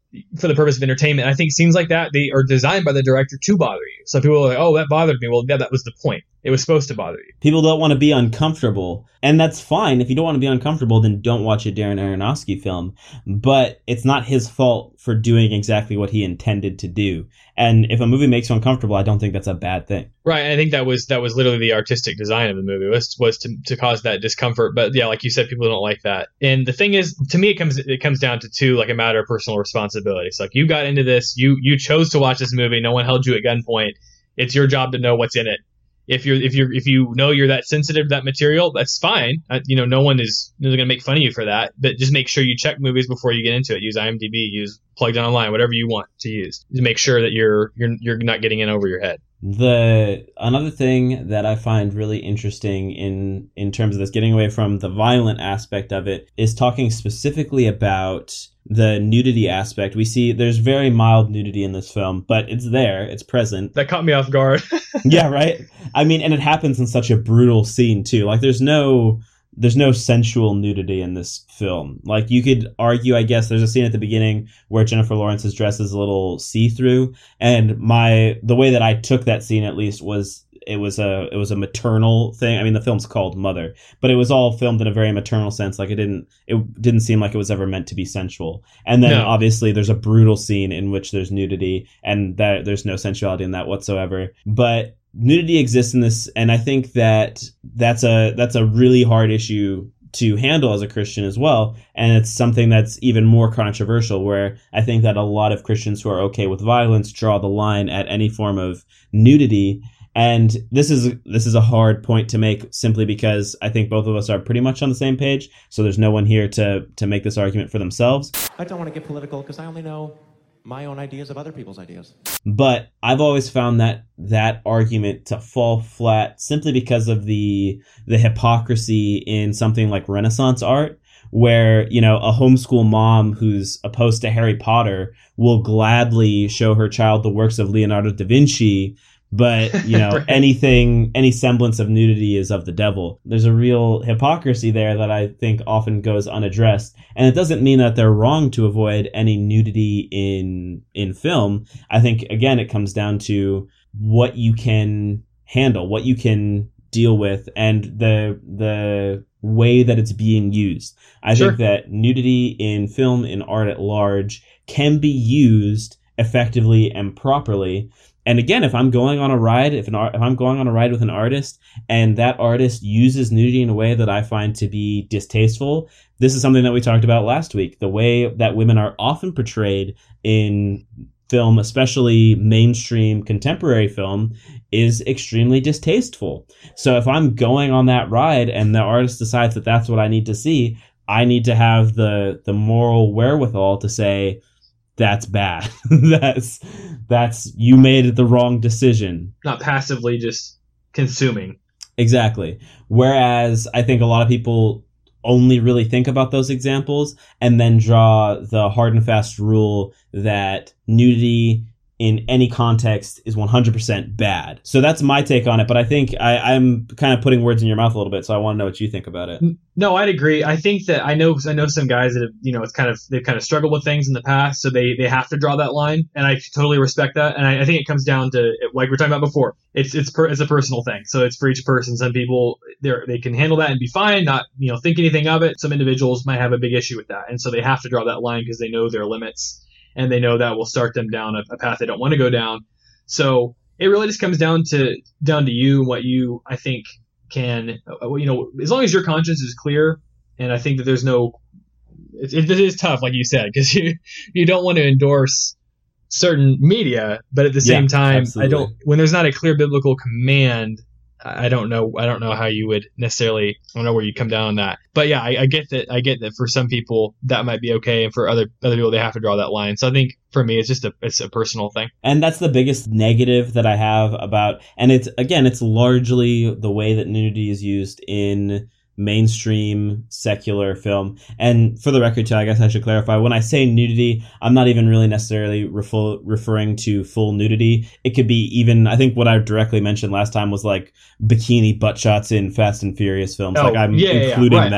for the purpose of entertainment. I think scenes like that, they are designed by the director to bother you. So people are like, oh, that bothered me. Well, yeah, that was the point. It was supposed to bother you. People don't want to be uncomfortable. And that's fine. If you don't want to be uncomfortable, then don't watch a Darren Aronofsky film. But it's not his fault for doing exactly what he intended to do. And if a movie makes you uncomfortable, I don't think that's a bad thing. Right. I think that was that was literally the artistic design of the movie was was to, to cause that discomfort. But yeah, like you said, people don't like that. And the thing is, to me, it comes it comes down to two, like a matter of personal responsibility. So like you got into this, you you chose to watch this movie. No one held you at gunpoint. It's your job to know what's in it. If you're if you're if you know you're that sensitive to that material, that's fine. Uh, you know, no one is going to make fun of you for that. But just make sure you check movies before you get into it. Use IMDb, use Plugged In Online, whatever you want to use to make sure that you're you're you're not getting in over your head. The another thing that I find really interesting in in terms of this, getting away from the violent aspect of it, is talking specifically about the nudity aspect. We see there's very mild nudity in this film, but it's there, it's present. That caught me off guard. Yeah, right? I mean, and it happens in such a brutal scene too. Like there's no there's no sensual nudity in this film. Like you could argue, I guess, there's a scene at the beginning where Jennifer Lawrence's dress is a little see-through, and my the way that I took that scene at least was it was a it was a maternal thing. I mean, the film's called Mother, but it was all filmed in a very maternal sense. Like it didn't it didn't seem like it was ever meant to be sensual. And then no. Obviously there's a brutal scene in which there's nudity, and that there's no sensuality in that whatsoever. But nudity exists in this, and I think that that's a that's a really hard issue to handle as a Christian as well. And it's something that's even more controversial, where I think that a lot of Christians who are okay with violence draw the line at any form of nudity. And this is this is a hard point to make, simply because I think both of us are pretty much on the same page. So there's no one here to to make this argument for themselves. I don't want to get political because I only know my own ideas of other people's ideas. But I've always found that that argument to fall flat simply because of the the hypocrisy in something like Renaissance art, where, you know, a homeschool mom who's opposed to Harry Potter will gladly show her child the works of Leonardo da Vinci, but, you know, right. anything, any semblance of nudity is of the devil. There's a real hypocrisy there that I think often goes unaddressed. And it doesn't mean that they're wrong to avoid any nudity in in film. I think, again, it comes down to what you can handle, what you can deal with, and the the way that it's being used. I sure. think that nudity in film, in art at large, can be used effectively and properly. And again, if I'm going on a ride, if an art, if I'm going on a ride with an artist and that artist uses nudity in a way that I find to be distasteful, this is something that we talked about last week. The way that women are often portrayed in film, especially mainstream contemporary film, is extremely distasteful. So if I'm going on that ride and the artist decides that that's what I need to see, I need to have the the moral wherewithal to say, that's bad. that's that's you made the wrong decision. Not passively just consuming. Exactly. Whereas I think a lot of people only really think about those examples and then draw the hard and fast rule that nudity in any context is one hundred percent bad. So that's my take on it. But I think I, I'm kind of putting words in your mouth a little bit. So I want to know what you think about it. No, I'd agree. I think that I know, I know some guys that have, you know, it's kind of, they've kind of struggled with things in the past. So they, they have to draw that line. And I totally respect that. And I, I think it comes down to, like we were talking about before, it's, it's, per, it's a personal thing. So it's for each person. Some people, they they can handle that and be fine, not, you know, think anything of it. Some individuals might have a big issue with that. And so they have to draw that line because they know their limits. And they know that will start them down a, a path they don't want to go down. So it really just comes down to down to you and what you, I think, can, uh, you know, as long as your conscience is clear. And I think that there's no, it, it is tough, like you said, because you you don't want to endorse certain media, but at the same yeah, time, absolutely. I don't. When there's not a clear biblical command, I don't know. I don't know how you would necessarily. I don't know where you come down on that. But yeah, I, I get that. I get that for some people that might be okay, and for other other people they have to draw that line. So I think for me, it's just a it's a personal thing. And that's the biggest negative that I have about. And it's again, it's largely the way that nudity is used in mainstream secular film. And for the record too, I guess I should clarify, when I say nudity, I'm not even really necessarily refer- referring to full nudity. It could be even, I think what I directly mentioned last time was like bikini butt shots in Fast and Furious films. Oh, like I'm yeah, including yeah, right. that.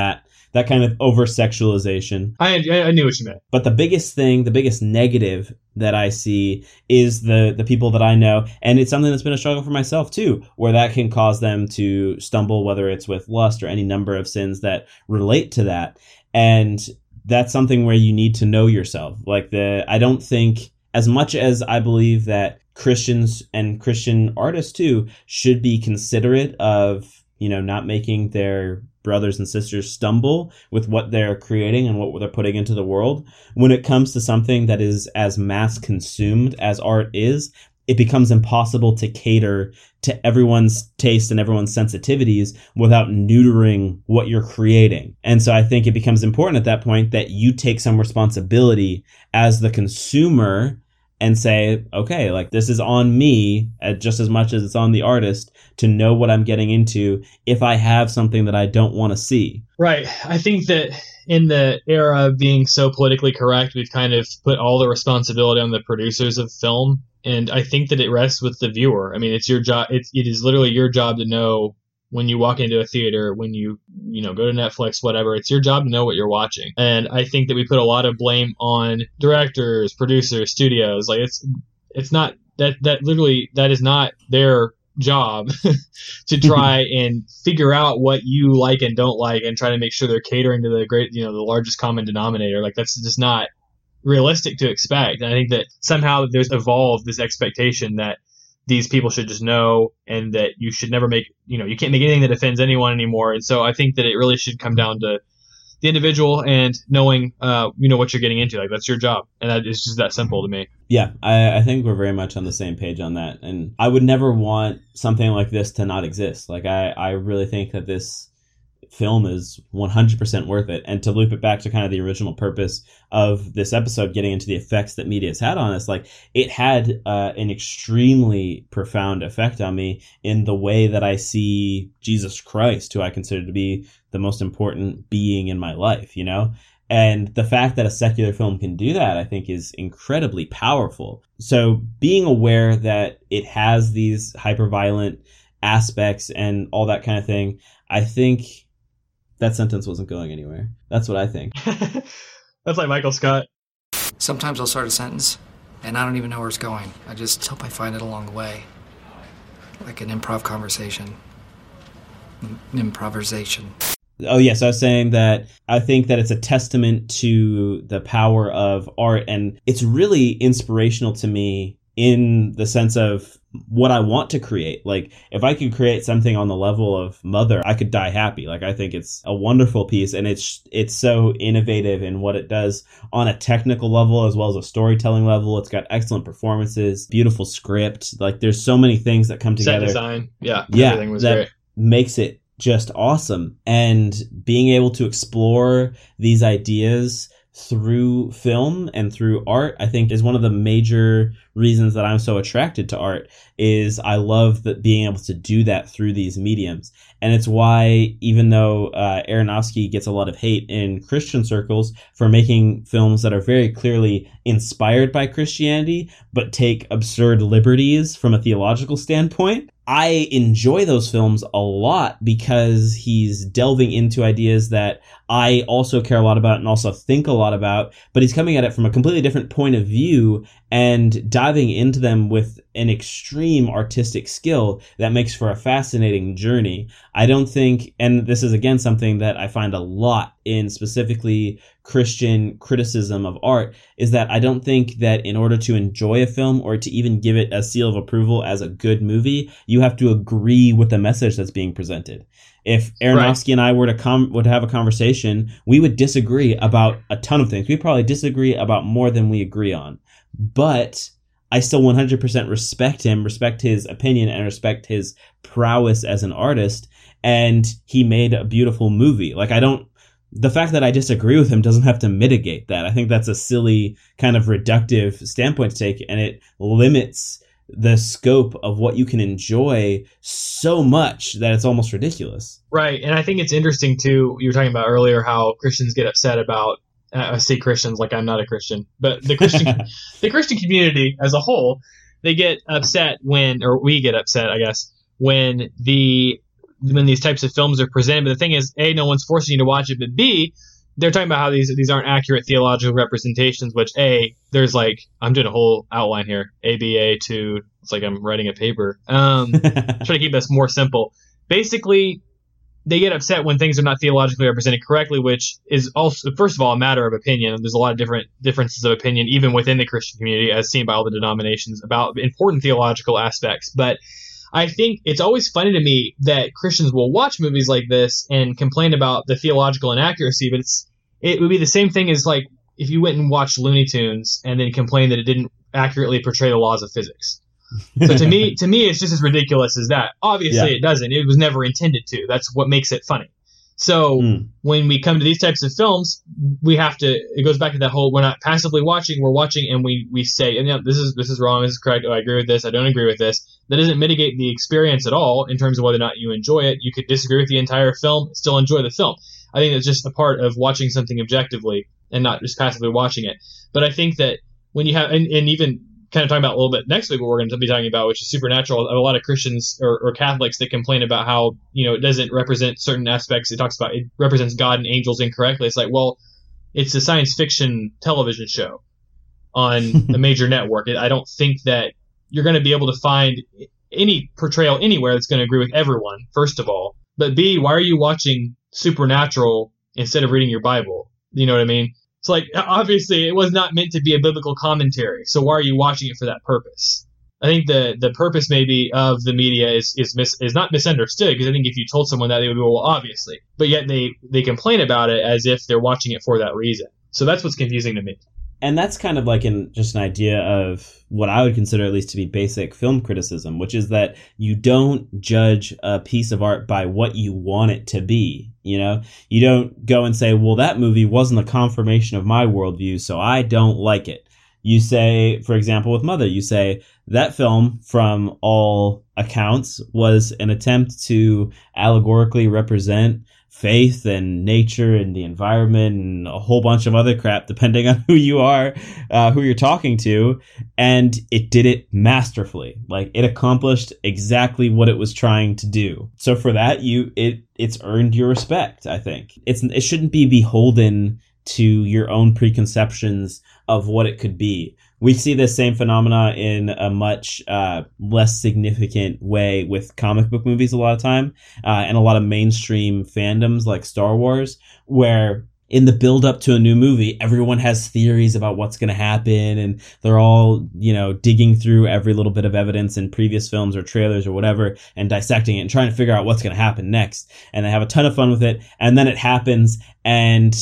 that kind of over sexualization. I I knew what you meant. But the biggest thing, the biggest negative that I see is the the people that I know, and it's something that's been a struggle for myself too, where that can cause them to stumble, whether it's with lust or any number of sins that relate to that. And that's something where you need to know yourself. Like the, I don't think, as much as I believe that Christians and Christian artists too should be considerate of, you know, not making their brothers and sisters stumble with what they're creating and what they're putting into the world. When it comes to something that is as mass consumed as art is, it becomes impossible to cater to everyone's taste and everyone's sensitivities without neutering what you're creating. And so I think it becomes important at that point that you take some responsibility as the consumer and say, okay, like this is on me uh, just as much as it's on the artist to know what I'm getting into if I have something that I don't want to see. Right. I think that in the era of being so politically correct, we've kind of put all the responsibility on the producers of film. And I think that it rests with the viewer. I mean, it's your job. It, it is literally your job to know when you walk into a theater, when you, you know, go to Netflix, whatever, it's your job to know what you're watching. And I think that we put a lot of blame on directors, producers, studios. Like it's, it's not that, that literally, that is not their job to try and figure out what you like and don't like and try to make sure they're catering to the great, you know, the largest common denominator. Like that's just not realistic to expect. And I think that somehow there's evolved this expectation that these people should just know, and that you should never make, you know, you can't make anything that offends anyone anymore. And so I think that it really should come down to the individual and knowing, uh, you know, what you're getting into. Like that's your job. And that is just that simple to me. Yeah, I, I think we're very much on the same page on that. And I would never want something like this to not exist. Like I, I really think that this film is one hundred percent worth it. And to loop it back to kind of the original purpose of this episode, getting into the effects that media has had on us, like it had uh, an extremely profound effect on me in the way that I see Jesus Christ, who I consider to be the most important being in my life, you know? And the fact that a secular film can do that, I think, is incredibly powerful. So being aware that it has these hyper-violent aspects and all that kind of thing, I think that sentence wasn't going anywhere. That's what I think. That's like Michael Scott. Sometimes I'll start a sentence, and I don't even know where it's going. I just hope I find it along the way. Like an improv conversation. An improvisation. Oh, yes. I was saying that I think that it's a testament to the power of art, and it's really inspirational to me in the sense of what I want to create. Like if I could create something on the level of Mother, I could die happy. Like I think it's a wonderful piece, and it's it's so innovative in what it does on a technical level as well as a storytelling level. It's got excellent performances, beautiful script. Like there's so many things that come together. Set design, yeah, yeah, everything was that great. Makes it just awesome. And being able to explore these ideas through film and through art, I think is one of the major reasons that I'm so attracted to art. Is I love that being able to do that through these mediums. And it's why, even though uh, Aronofsky gets a lot of hate in Christian circles for making films that are very clearly inspired by Christianity, but take absurd liberties from a theological standpoint, I enjoy those films a lot because he's delving into ideas that I also care a lot about and also think a lot about, but he's coming at it from a completely different point of view and diving into them with an extreme artistic skill that makes for a fascinating journey. I don't think, and this is again something that I find a lot in specifically Christian criticism of art, is that I don't think that in order to enjoy a film or to even give it a seal of approval as a good movie, you have to agree with the message that's being presented. If Aronofsky right. and I were to come would have a conversation, we would disagree about a ton of things. We probably disagree about more than we agree on. But I still one hundred percent respect him, respect his opinion, and respect his prowess as an artist. And he made a beautiful movie. Like, I don't, the fact that I disagree with him doesn't have to mitigate that. I think that's a silly kind of reductive standpoint to take, and it limits the scope of what you can enjoy so much that it's almost ridiculous. Right. And I think it's interesting too, you were talking about earlier how Christians get upset about, uh, I say Christians like I'm not a Christian, but the Christian, the Christian community as a whole, they get upset when, or we get upset, I guess, when the when these types of films are presented. But the thing is, A, no one's forcing you to watch it, but B, they're talking about how these these aren't accurate theological representations, which A, there's like, I'm doing a whole outline here, A B A to, it's like I'm writing a paper. Um, trying to keep this more simple. Basically, they get upset when things are not theologically represented correctly, which is also, first of all, a matter of opinion. There's a lot of different differences of opinion, even within the Christian community, as seen by all the denominations, about important theological aspects. But I think it's always funny to me that Christians will watch movies like this and complain about the theological inaccuracy, but it's it would be the same thing as like if you went and watched Looney Tunes and then complained that it didn't accurately portray the laws of physics. So to me, to me, it's just as ridiculous as that. Obviously, Yeah. it doesn't. It was never intended to. That's what makes it funny. So Mm. when we come to these types of films, we have to. It goes back to that whole: we're not passively watching. We're watching, and we we say, and, you know, this is this is wrong. This is correct. Oh, I agree with this. I don't agree with this. That doesn't mitigate the experience at all in terms of whether or not you enjoy it. You could disagree with the entire film, still enjoy the film. I think it's just a part of watching something objectively and not just passively watching it. But I think that when you have, and, and even kind of talking about a little bit next week what we're going to be talking about, which is supernatural. A lot of Christians or, or Catholics that complain about how, you know, it doesn't represent certain aspects. It talks about it represents God and angels incorrectly. It's like, well, it's a science fiction television show on a major network. I don't think that you're going to be able to find any portrayal anywhere that's going to agree with everyone, first of all. But B, why are you watching Supernatural instead of reading your Bible? You know what I mean? It's like, obviously, it was not meant to be a biblical commentary. So why are you watching it for that purpose? I think the the purpose maybe of the media is is mis, is not misunderstood, because I think if you told someone that, they would go, well, obviously. But yet they, they complain about it as if they're watching it for that reason. So that's what's confusing to me. And that's kind of like an, just an idea of what I would consider at least to be basic film criticism, which is that you don't judge a piece of art by what you want it to be. You know, you don't go and say, well, that movie wasn't a confirmation of my worldview, so I don't like it. You say, for example, with Mother, you say that film, from all accounts, was an attempt to allegorically represent faith and nature and the environment and a whole bunch of other crap, depending on who you are, uh, who you're talking to. And it did it masterfully. Like, it accomplished exactly what it was trying to do. So for that, you, it, it's earned your respect, I think. It's, it shouldn't be beholden to your own preconceptions of what it could be. We see this same phenomena in a much uh, less significant way with comic book movies a lot of time, uh, and a lot of mainstream fandoms like Star Wars, where in the build up to a new movie, everyone has theories about what's going to happen, and they're all, you know, digging through every little bit of evidence in previous films or trailers or whatever and dissecting it and trying to figure out what's going to happen next. And they have a ton of fun with it. And then it happens, and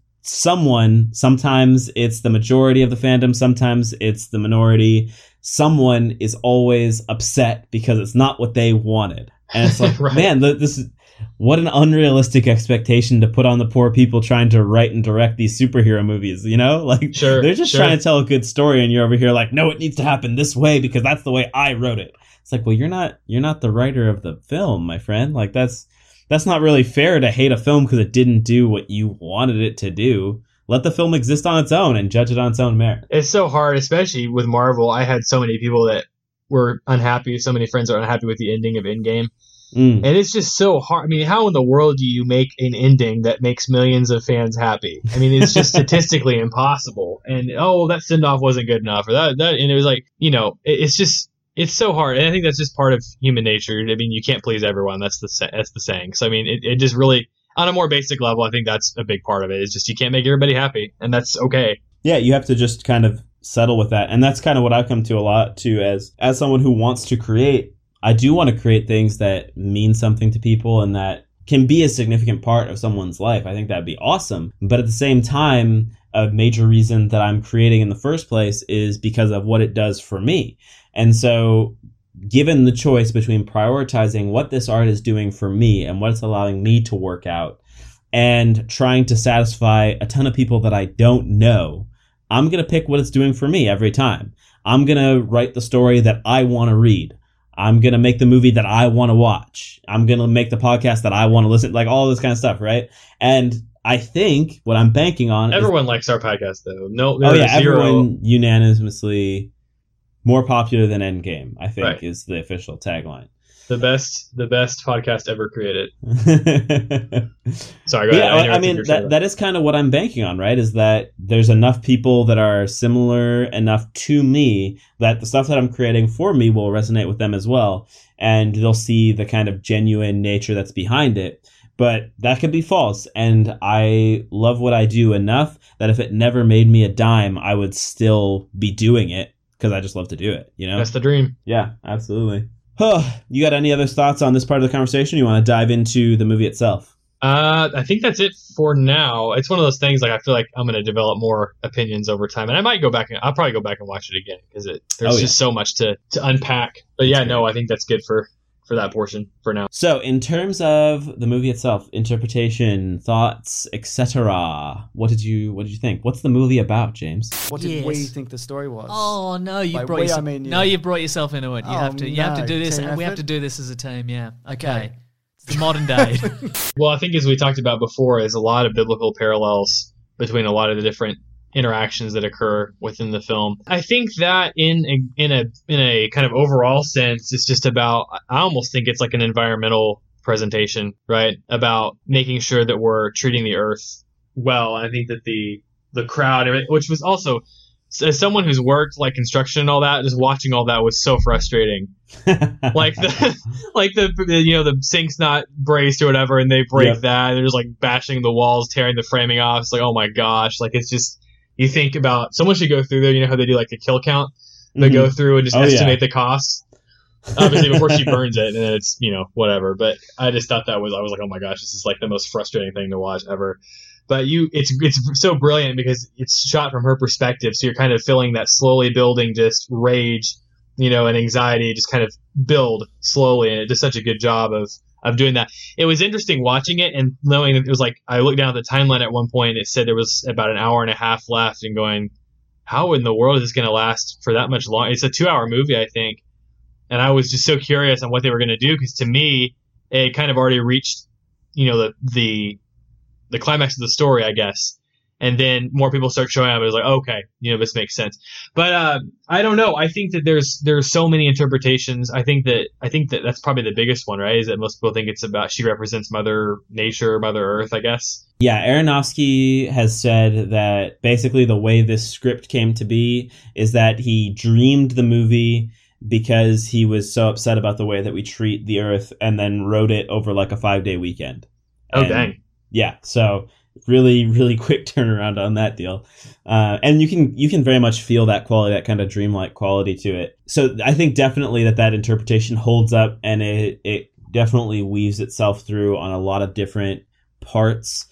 someone, sometimes it's the majority of the fandom, sometimes it's the minority, someone is always upset because it's not what they wanted. And it's like, right. man, this is, what an unrealistic expectation to put on the poor people trying to write and direct these superhero movies, you know? Like, sure, they're just sure. trying to tell a good story, and you're over here like, no, it needs to happen this way because that's the way I wrote it. It's like, well, you're not, you're not the writer of the film, my friend. Like, that's, That's not really fair to hate a film because it didn't do what you wanted it to do. Let the film exist on its own and judge it on its own merit. It's so hard, especially with Marvel. I had so many people that were unhappy. So many friends are unhappy with the ending of Endgame. Mm. And it's just so hard. I mean, how in the world do you make an ending that makes millions of fans happy? I mean, it's just statistically impossible. And, oh, that send-off wasn't good enough. Or that, that, and it was like, you know, it, it's just... It's so hard, and I think that's just part of human nature. I mean, you can't please everyone. That's the that's the saying. So, I mean, it, it just really, on a more basic level, I think that's a big part of it. It's just you can't make everybody happy, and that's okay. Yeah, you have to just kind of settle with that, and that's kind of what I've come to a lot too. As as someone who wants to create, I do want to create things that mean something to people and that can be a significant part of someone's life. I think that'd be awesome. But at the same time, a major reason that I'm creating in the first place is because of what it does for me. And so, given the choice between prioritizing what this art is doing for me and what it's allowing me to work out, and trying to satisfy a ton of people that I don't know, I'm going to pick what it's doing for me every time. I'm going to write the story that I want to read. I'm going to make the movie that I want to watch. I'm going to make the podcast that I want to listen, like all this kind of stuff, right? And I think what I'm banking on... Everyone is, likes our podcast, though. No, oh, yeah, zero. Everyone unanimously... more popular than Endgame, I think, right. is the official tagline. The best, the best podcast ever created. Sorry, go yeah, ahead. I, I mean, that, that is kind of what I'm banking on, right? Is that there's enough people that are similar enough to me that the stuff that I'm creating for me will resonate with them as well. And they'll see the kind of genuine nature that's behind it. But that could be false. And I love what I do enough that if it never made me a dime, I would still be doing it because I just love to do it, you know? That's the dream. Yeah, absolutely. You got any other thoughts on this part of the conversation? You want to dive into the movie itself? Uh, I think that's it for now. It's one of those things like I feel like I'm going to develop more opinions over time, and I might go back and I'll probably go back and watch it again because it there's Oh, yeah. just so much to, to unpack. But yeah, no, I think that's good for for that portion for now. So, in terms of the movie itself, interpretation, thoughts, et cetera, what did you what did you think? What's the movie about, James? What did Yes. we think the story was? Oh no, you By brought we, I yourself. mean you. No, you brought yourself into it. You Oh, have to. You have to no. do this. Team We have effort? to do this as a team. Yeah. Okay. It's the modern day. Well, I think as we talked about before, there's a lot of biblical parallels between a lot of the different interactions that occur within the film. I think that in a, in a in a kind of overall sense, it's just about. I almost think it's like an environmental presentation, right? About making sure that we're treating the earth well. I think that the the crowd, which was also as someone who's worked like construction and all that, just watching all that was so frustrating. like the like the, the you know the sink's not braced or whatever, and they break Yep. that. They're just like bashing the walls, tearing the framing off. It's like, oh my gosh, like it's just. You think about someone should go through there. You know how they do like a kill count? They Mhm. go through and just Oh, yeah. estimate the costs. Obviously, before she burns it, and then it's you know whatever. But I just thought that was I was like, oh my gosh, this is like the most frustrating thing to watch ever. But you, it's it's so brilliant because it's shot from her perspective, so you're kind of feeling that slowly building just rage, you know, and anxiety just kind of build slowly, and it does such a good job of. Of doing that. It was interesting watching it and knowing that it was like, I looked down at the timeline at one point, it said there was about an hour and a half left and going, how in the world is this going to last for that much long? It's a two hour movie, I think. And I was just so curious on what they were going to do. Cause to me, it kind of already reached, you know, the, the, the climax of the story, I guess. And then more people start showing up. It was like, okay, you know, this makes sense. But uh, I don't know. I think that there's there's so many interpretations. I think that I think that that's probably the biggest one, right? Is that most people think it's about she represents Mother Nature, Mother Earth, I guess. Yeah, Aronofsky has said that basically the way this script came to be is that he dreamed the movie because he was so upset about the way that we treat the Earth, and then wrote it over like a five day weekend. Oh, And, dang. Yeah, so really, really quick turnaround on that deal, uh, and you can you can very much feel that quality, that kind of dreamlike quality to it. So I think definitely that that interpretation holds up, and it it definitely weaves itself through on a lot of different parts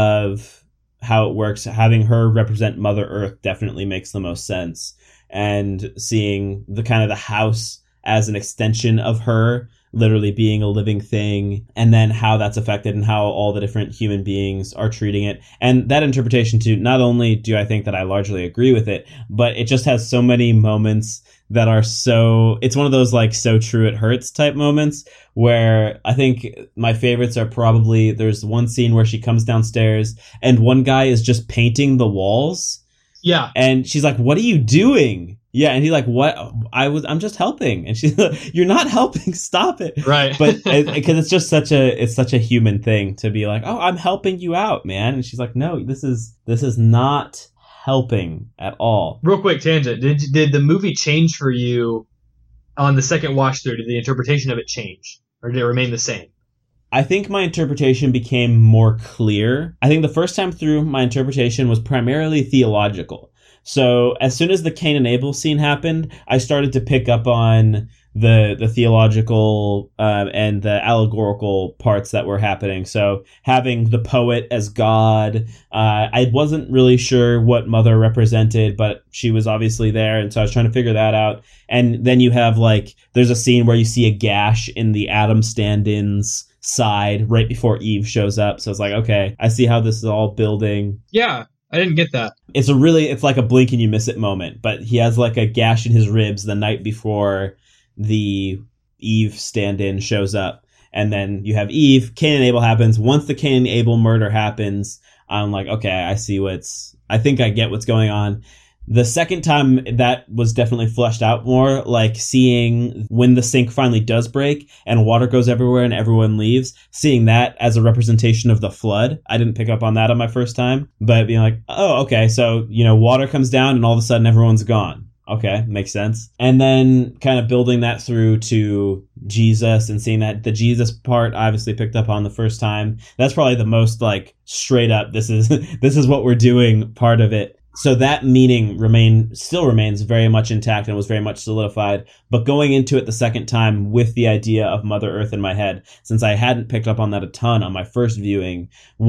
of how it works. Having her represent Mother Earth definitely makes the most sense, and seeing the kind of the house as an extension of her, literally being a living thing, and then how that's affected and how all the different human beings are treating it. And that interpretation too, not only do I think that I largely agree with it, but it just has so many moments that are so, it's one of those like so true it hurts type moments, where I think my favorites are probably, there's one scene where she comes downstairs and one guy is just painting the walls. Yeah. And she's like, what are you doing? Yeah, and he's like, "What? I was, I'm just helping." And she's like, "You're not helping. Stop it!" Right. But because it, it's just such a, it's such a human thing to be like, "Oh, I'm helping you out, man." And she's like, "No, this is, this is not helping at all." Real quick tangent. Did did the movie change for you on the second watch through? Did the interpretation of it change, or did it remain the same? I think my interpretation became more clear. I think the first time through, my interpretation was primarily theological. So as soon as the Cain and Abel scene happened, I started to pick up on the the theological uh, and the allegorical parts that were happening. So having the poet as God, uh, I wasn't really sure what Mother represented, but she was obviously there, and so I was trying to figure that out. And then you have like, there's a scene where you see a gash in the Adam stand-in's side right before Eve shows up. So it's like, okay, I see how this is all building. Yeah, I didn't get that. It's a really, it's like a blink and you miss it moment, but he has like a gash in his ribs the night before the Eve stand-in shows up. And then you have Eve, Cain and Abel happens. Once the Cain and Abel murder happens, I'm like, okay, I see what's, I think I get what's going on. The second time, that was definitely fleshed out more, like seeing when the sink finally does break and water goes everywhere and everyone leaves, seeing that as a representation of the flood. I didn't pick up on that on my first time, but being like, oh, okay, so, you know, water comes down and all of a sudden everyone's gone. Okay, makes sense. And then kind of building that through to Jesus and seeing that the Jesus part I obviously picked up on the first time. That's probably the most like straight up, this is this is what we're doing part of it. So that meaning remain still remains very much intact and was very much solidified. But going into it the second time with the idea of Mother Earth in my head, since I hadn't picked up on that a ton on my first viewing,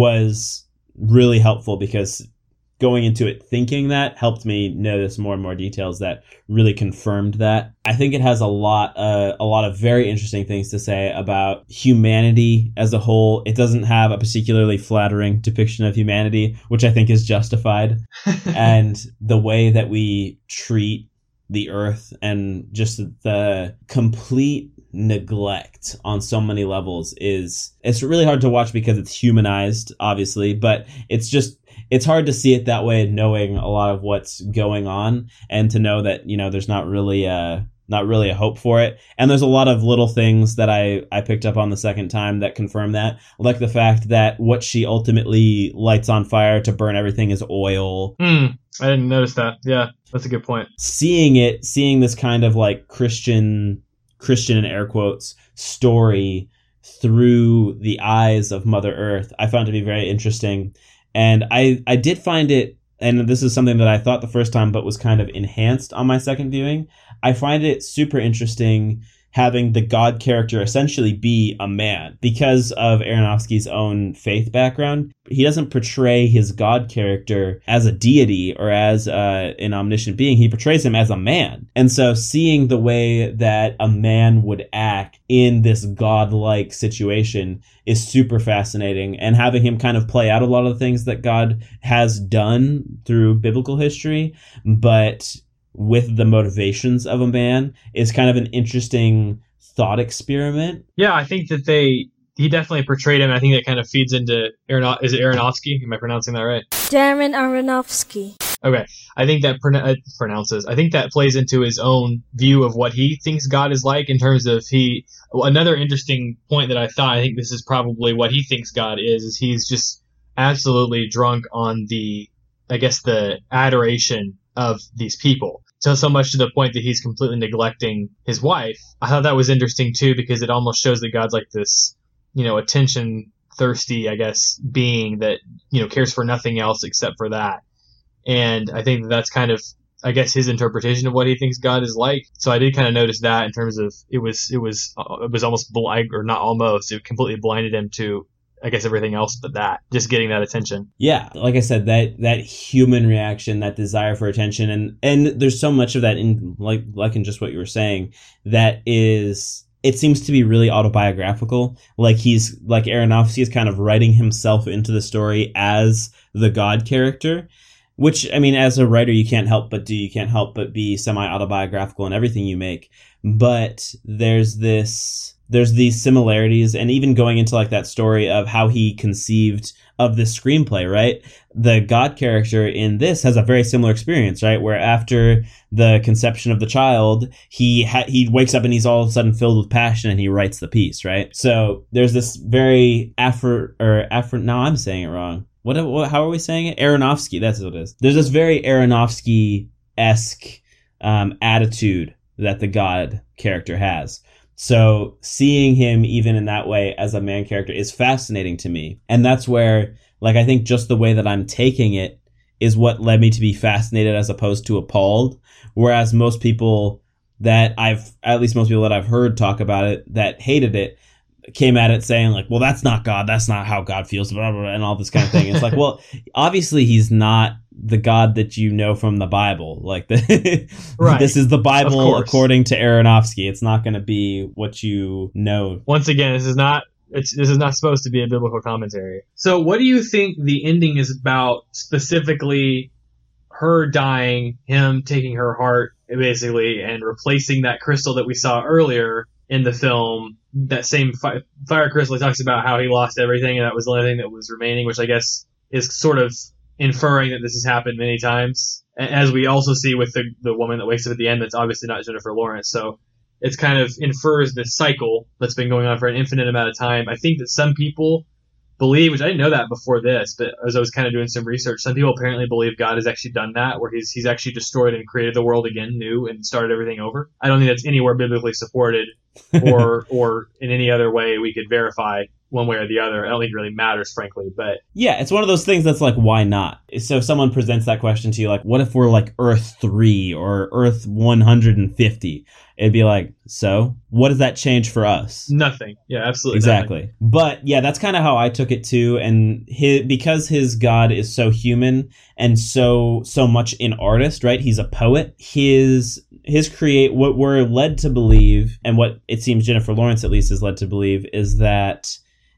was really helpful because going into it thinking that helped me notice more and more details that really confirmed that. I think it has a lot, uh, a lot of very interesting things to say about humanity as a whole. It doesn't have a particularly flattering depiction of humanity, which I think is justified. And the way that we treat the earth and just the complete neglect on so many levels is, it's really hard to watch because it's humanized, obviously, but it's just, it's hard to see it that way, knowing a lot of what's going on and to know that, you know, there's not really a, not really a hope for it. And there's a lot of little things that I, I picked up on the second time that confirm that, like the fact that what she ultimately lights on fire to burn everything is oil. Mm, I didn't notice that. Yeah, that's a good point. Seeing it, seeing this kind of like Christian, Christian in air quotes, story through the eyes of Mother Earth, I found to be very interesting. And I, I did find it, and this is something that I thought the first time, but was kind of enhanced on my second viewing. I find it super interesting having the God character essentially be a man because of Aronofsky's own faith background. He doesn't portray his God character as a deity or as uh, an omniscient being. He portrays him as a man. And so seeing the way that a man would act in this godlike situation is super fascinating, and having him kind of play out a lot of the things that God has done through biblical history, but with the motivations of a man, is kind of an interesting thought experiment. Yeah, I think that they he definitely portrayed him. I think that kind of feeds into Aronof- is it Aronofsky? Am I pronouncing that right? Darren Aronofsky. Okay, I think that pro- uh, pronounces. I think that plays into his own view of what he thinks God is like in terms of he. Well, another interesting point that I thought, I think this is probably what he thinks God is, is he's just absolutely drunk on the, I guess, the adoration of these people. So, so much to the point that he's completely neglecting his wife. I thought that was interesting too, because it almost shows that God's like this, you know, attention thirsty, I guess, being that, you know, cares for nothing else except for that. And I think that that's kind of, I guess, his interpretation of what he thinks God is like. So I did kind of notice that in terms of it was, it was, uh, it was almost blind, or not almost, it completely blinded him to, I guess, everything else but that, just getting that attention. Yeah, like I said, that that human reaction, that desire for attention, and and there's so much of that in like like in just what you were saying, that is, it seems to be really autobiographical. Like he's like Aronofsky is kind of writing himself into the story as the God character, which, I mean, as a writer, you can't help but do. You can't help but be semi-autobiographical in everything you make. But there's this. There's these similarities, and even going into like that story of how he conceived of this screenplay, right? The God character in this has a very similar experience, right? Where after the conception of the child, he ha- he wakes up and he's all of a sudden filled with passion and he writes the piece, right? So there's this very Afro, or Afro, now I'm saying it wrong. What, what, how are we saying it? Aronofsky, that's what it is. There's this very Aronofsky-esque um, attitude that the God character has. So seeing him even in that way as a man character is fascinating to me. And that's where, like, I think just the way that I'm taking it is what led me to be fascinated as opposed to appalled. Whereas most people that I've, at least most people that I've heard talk about it that hated it, came at it saying like, well, that's not God. That's not how God feels, blah, blah, blah, and all this kind of thing. It's like, well, obviously he's not the God that you know from the Bible. Like, the right. This is the Bible according to Aronofsky. It's not going to be what you know. Once again, this is not it's this is not supposed to be a biblical commentary. So what do you think the ending is about, specifically her dying, him taking her heart basically and replacing that crystal that we saw earlier in the film? That same fi- fire crystal, he talks about how he lost everything and that was the only thing that was remaining, which I guess is sort of inferring that this has happened many times as we also see with the the woman that wakes up at the end, that's obviously not Jennifer Lawrence. So it's kind of infers this cycle that's been going on for an infinite amount of time. I think that some people believe, which I didn't know that before this, but as I was kind of doing some research, some people apparently believe God has actually done that, where he's he's actually destroyed and created the world again new and started everything over. I don't think that's anywhere biblically supported or or in any other way we could verify one way or the other. I don't think it really matters, frankly, but yeah, it's one of those things that's like, why not? So if someone presents that question to you, like, what if we're like Earth three or Earth one hundred fifty? It'd be like, so what does that change for us? Nothing. Yeah, absolutely. Exactly. Nothing. But yeah, that's kind of how I took it too. And his, because his God is so human and so, so much an artist, right? He's a poet. His, his create, what we're led to believe, and what it seems Jennifer Lawrence at least is led to believe, is that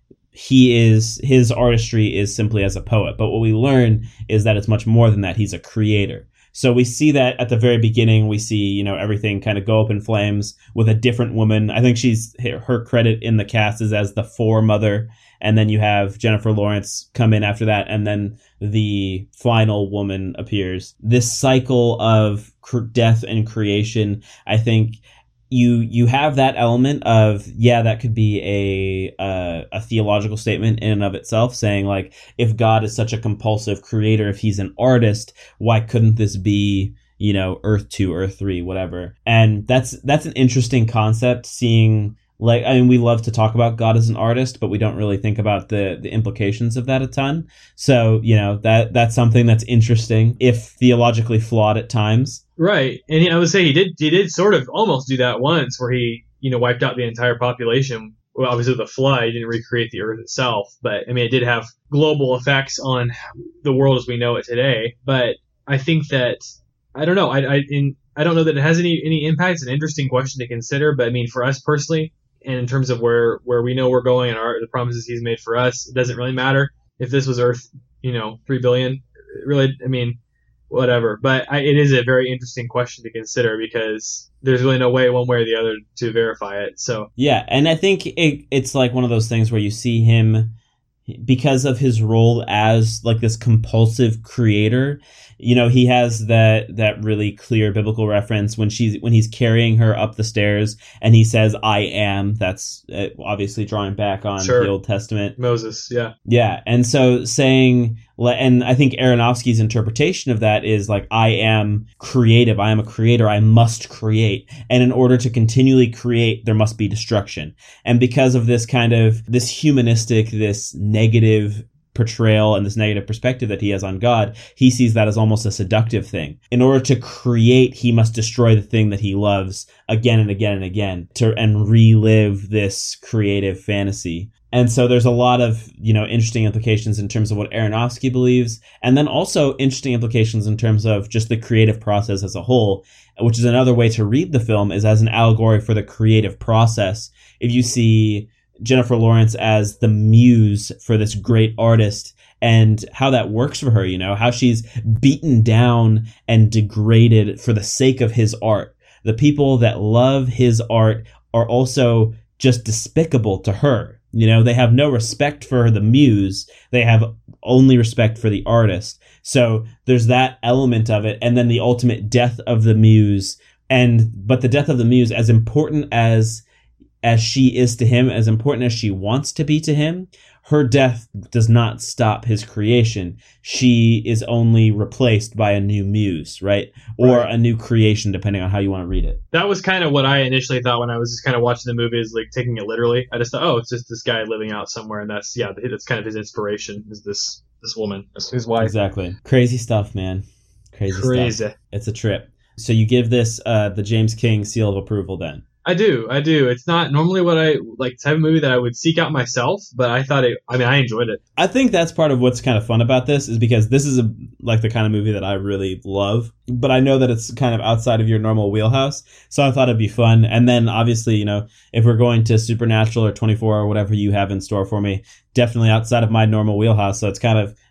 he is, his artistry is simply as a poet. But what we learn is that it's much more than that. He's a creator. So we see that at the very beginning. We see, you know, everything kind of go up in flames with a different woman. I think she's, her credit in the cast is as the foremother. And then you have Jennifer Lawrence come in after that. And then the final woman appears. This cycle of cr- death and creation, I think you you have that element of, yeah, that could be a uh, a theological statement in and of itself, saying like, if God is such a compulsive creator, if he's an artist, why couldn't this be, you know, Earth two, Earth three, whatever? And that's that's an interesting concept, seeing, like, I mean, we love to talk about God as an artist, but we don't really think about the the implications of that a ton. So, you know, that that's something that's interesting, if theologically flawed at times. Right. And he, I would say he did he did sort of almost do that once, where he, you know, wiped out the entire population. Well, obviously with the flood, he didn't recreate the earth itself, but I mean, it did have global effects on the world as we know it today. But I think that, I don't know, I I, in, I don't know that it has any, any impact. It's an interesting question to consider, but I mean, for us personally, and in terms of where, where we know we're going and our the promises he's made for us, it doesn't really matter if this was Earth, you know, three billion. It really, I mean, whatever. But I, it is a very interesting question to consider, because there's really no way one way or the other to verify it. So yeah, and I think it, it's like one of those things where you see him, because of his role as like this compulsive creator, you know, he has that that really clear biblical reference when she's when he's carrying her up the stairs and he says, "I am." That's uh, obviously drawing back on Sure. the Old Testament. Moses, yeah. Yeah, and so saying, and I think Aronofsky's interpretation of that is like, I am creative, I am a creator, I must create. And in order to continually create, there must be destruction. And because of this kind of, this humanistic, this negative portrayal and this negative perspective that he has on God, he sees that as almost a seductive thing. In order to create, he must destroy the thing that he loves again and again and again to and relive this creative fantasy. And so there's a lot of, you know, interesting implications in terms of what Aronofsky believes, and then also interesting implications in terms of just the creative process as a whole, which is another way to read the film, is as an allegory for the creative process. If you see Jennifer Lawrence as the muse for this great artist and how that works for her, you know, how she's beaten down and degraded for the sake of his art. The people that love his art are also just despicable to her. You know, they have no respect for the muse. They have only respect for the artist. So there's that element of it. And then the ultimate death of the muse. And, but the death of the muse, as important as, as she is to him, as important as she wants to be to him, her death does not stop his creation. She is only replaced by a new muse, right? Or Right. a new creation, depending on how you want to read it. That was kind of what I initially thought when I was just kind of watching the movie, is like taking it literally. I just thought, oh, it's just this guy living out somewhere, and that's, yeah, that's kind of his inspiration, is this this woman, that's his wife. Exactly. Crazy stuff, man. Crazy, Crazy. stuff. It's a trip. So you give this uh, the James King seal of approval then? I do, I do. It's not normally what I like type of movie that I would seek out myself, but I thought it. I mean, I enjoyed it. I think that's part of what's kind of fun about this, is because this is a like the kind of movie that I really love, but I know that it's kind of outside of your normal wheelhouse. So I thought it'd be fun. And then obviously, you know, if we're going to Supernatural or twenty-four or whatever you have in store for me, definitely outside of my normal wheelhouse. So it's kind of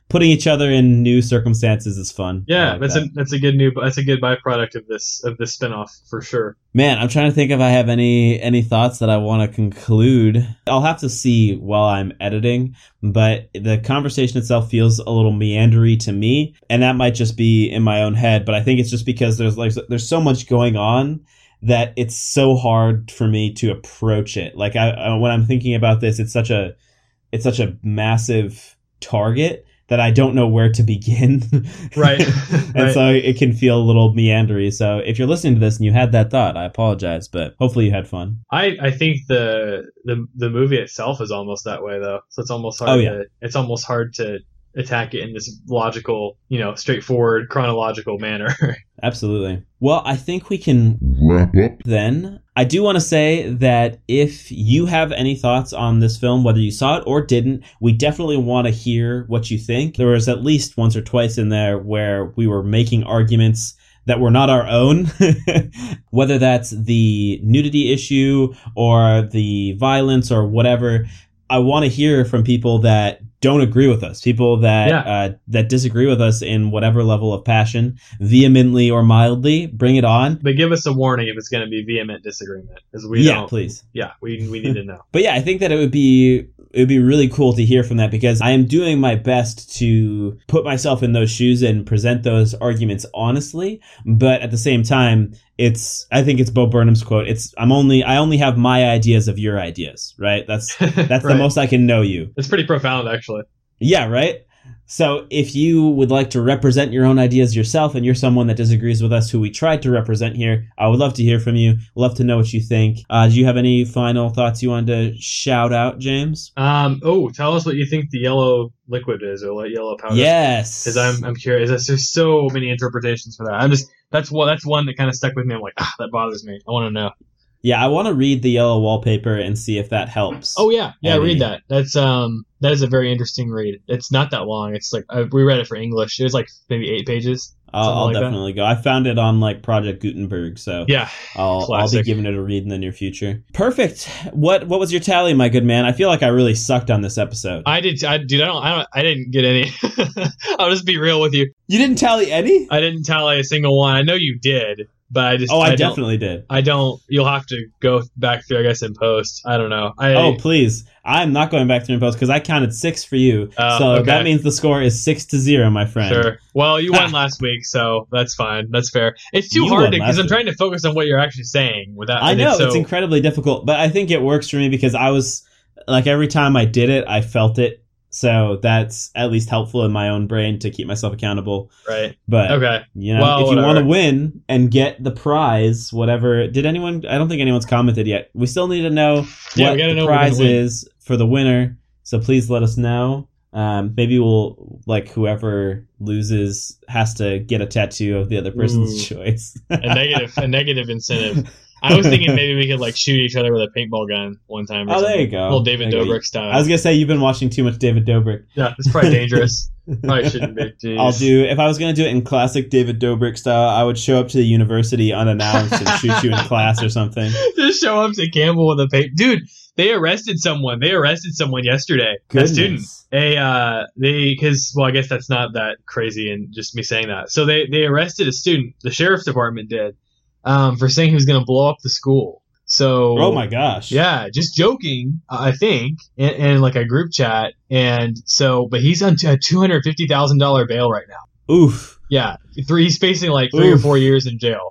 putting each other in new circumstances is fun. I Yeah, like that's that. a that's a good new that's a good byproduct of this of this spinoff for sure. Man, I'm trying to think if I have any any thoughts that I want to conclude. I'll have to see while I'm editing, but the conversation itself feels a little meandery to me, and that might just be in my own head. But I think it's just because there's like there's so much going on that it's so hard for me to approach it. Like I, I when I'm thinking about this, it's such a it's such a massive target that I don't know where to begin. Right. and Right. so it can feel a little meandery. So if you're listening to this and you had that thought, I apologize, but hopefully you had fun. I, I think the, the the movie itself is almost that way though. So it's almost hard Oh, yeah. to it's almost hard to attack it in this logical, you know, straightforward, chronological manner. Absolutely. Well, I think we can wrap up then. I do want to say that if you have any thoughts on this film, whether you saw it or didn't, we definitely want to hear what you think. There was at least once or twice in there where we were making arguments that were not our own, whether that's the nudity issue or the violence or whatever. I want to hear from people that don't agree with us, people that Yeah. uh, that disagree with us in whatever level of passion, vehemently or mildly. Bring it on. But give us a warning if it's going to be vehement disagreement, because we yeah, don't. please. Yeah, we we need to know. But yeah, I think that it would be it would be really cool to hear from that, because I am doing my best to put myself in those shoes and present those arguments honestly. But at the same time, it's I think it's Bo Burnham's quote. It's I'm only I only have my ideas of your ideas, right? That's that's the Right. most I can know you. It's pretty profound, actually. Yeah, right? So if you would like to represent your own ideas yourself and you're someone that disagrees with us who we tried to represent here, I would love to hear from you. Love to know what you think. Uh, do you have any final thoughts you wanted to shout out, James? Um. Oh, tell us what you think the yellow liquid is, or what yellow powder. Yes. Because I'm I'm curious. There's there's so many interpretations for that. I'm just that's one that's one that kind of stuck with me. I'm like, ah, that bothers me. I want to know. Yeah, I want to read the yellow wallpaper and see if that helps. Oh yeah, yeah. Any- Read that. That's um that is a very interesting read. It's not that long. It's like I, we read it for English. It was like maybe eight pages. I'll, something I'll like that. definitely go. I found it on like Project Gutenberg, so Yeah. I'll I'll be Classic. giving it a read in the near future. Perfect. What what was your tally, my good man? I feel like I really sucked on this episode. I did. I dude. I don't. I don't. I didn't get any. I'll just be real with you. You didn't tally any? I didn't tally a single one. I know you did, but I just. Oh, I, don't- definitely did. I don't. You'll have to go back through, I guess, in post. I don't know. I, Oh, please. I'm not going back through and post because I counted six for you. Oh, so okay. that means the score is six to zero, my friend. Sure. Well, you won last week, so that's fine. That's fair. It's too You hard won because last I'm week. trying to focus on what you're actually saying without. I and know, so, it's incredibly difficult, but I think it works for me because I was, like, every time I did it, I felt it. So that's at least helpful in my own brain to keep myself accountable. Right. But, Okay. you know, Well, if you want to whatever. win and get the prize, whatever. Did anyone, I don't think anyone's commented yet. We still need to know Yeah, what we gotta the know what we're prize gonna win. is for the winner. So please let us know. Um, maybe we'll, like, whoever loses has to get a tattoo of the other person's Ooh. choice. A negative. A negative incentive. I was thinking maybe we could like shoot each other with a paintball gun one time. Or Oh, there something. you go. little David There you go. Dobrik style. I was gonna say you've been watching too much David Dobrik. yeah, it's probably dangerous. Probably shouldn't be. Jeez. I'll do if I was gonna do it in classic David Dobrik style. I would show up to the university unannounced and shoot you in class or something. Just show up to Campbell with a paint. Dude, they arrested someone. They arrested someone yesterday. Goodness. A student. They uh they because well I guess that's not that crazy and just me saying that. So they they arrested a student. The sheriff's department did um for saying he was going to blow up the school. So Oh my gosh. yeah, just joking, I think, in, in like a group chat. And so, but he's on t- a two hundred fifty thousand dollar bail right now. Oof. Yeah, three. He's facing like three or Oof. four years in jail.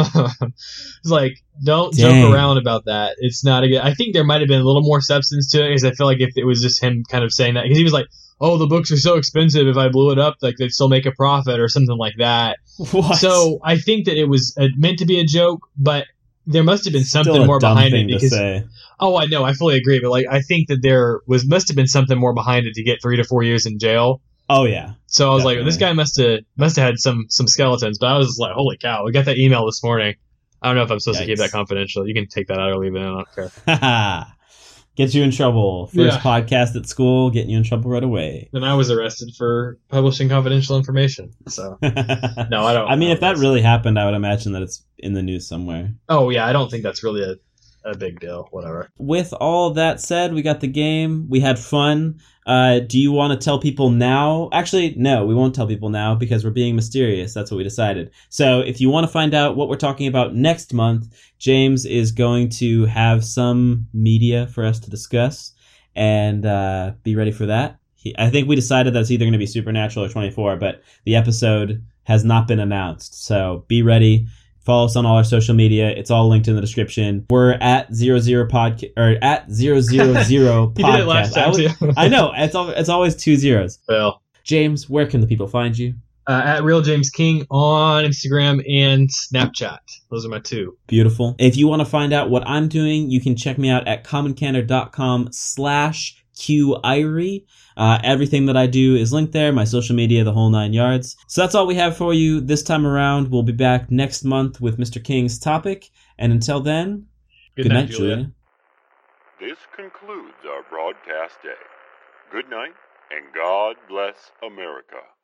It's like don't Dang. joke around about that. It's not a good. I think there might have been a little more substance to it because I feel like if it was just him kind of saying that because he was like, "Oh, the books are so expensive. If I blew it up, like they'd still make a profit or something like that." What? So I think that it was uh, meant to be a joke, but there must have been something Still a more dumb behind thing it to because say. oh, I know, I fully agree, but like I think that there was must have been something more behind it to get three to four years in jail. Oh yeah. So I was like, Definitely. this guy must have must have had some some skeletons. But I was just like, holy cow, we got that email this morning. I don't know if I'm supposed to keep Yikes. that confidential. You can take that out or leave it in. I don't care. Haha. Get you in trouble. First Yeah. podcast at school, getting you in trouble right away. Then I was arrested for publishing confidential information. So no, I don't. I mean, if that know. really happened, I would imagine that it's in the news somewhere. Oh yeah, I don't think that's really a, a big deal. Whatever. With all that said, we got the game. We had fun. Uh, do you want to tell people now? Actually, no, we won't tell people now because we're being mysterious. That's what we decided. So if you want to find out what we're talking about next month, James is going to have some media for us to discuss, and uh, be ready for that. He, I think we decided that it's either going to be Supernatural or twenty-four, but the episode has not been announced. So be ready. Follow us on all our social media. It's all linked in the description. We're at zero zero podcast or at zero zero zero podcast. You did it last time, I, was, too. I know. It's al- it's always two zeros. Well, James, where can the people find you? uh, at Real James King on Instagram and Snapchat. Those are my two. Beautiful. If you want to find out what I'm doing, you can check me out at commoncandor.com slash QIrie. Uh, everything that I do is linked there, my social media, the whole nine yards. So that's all we have for you this time around. We'll be back next month with Mister King's topic. And until then, Good, good night, night, Julia. Julia. This concludes our broadcast day. Good night, and God bless America.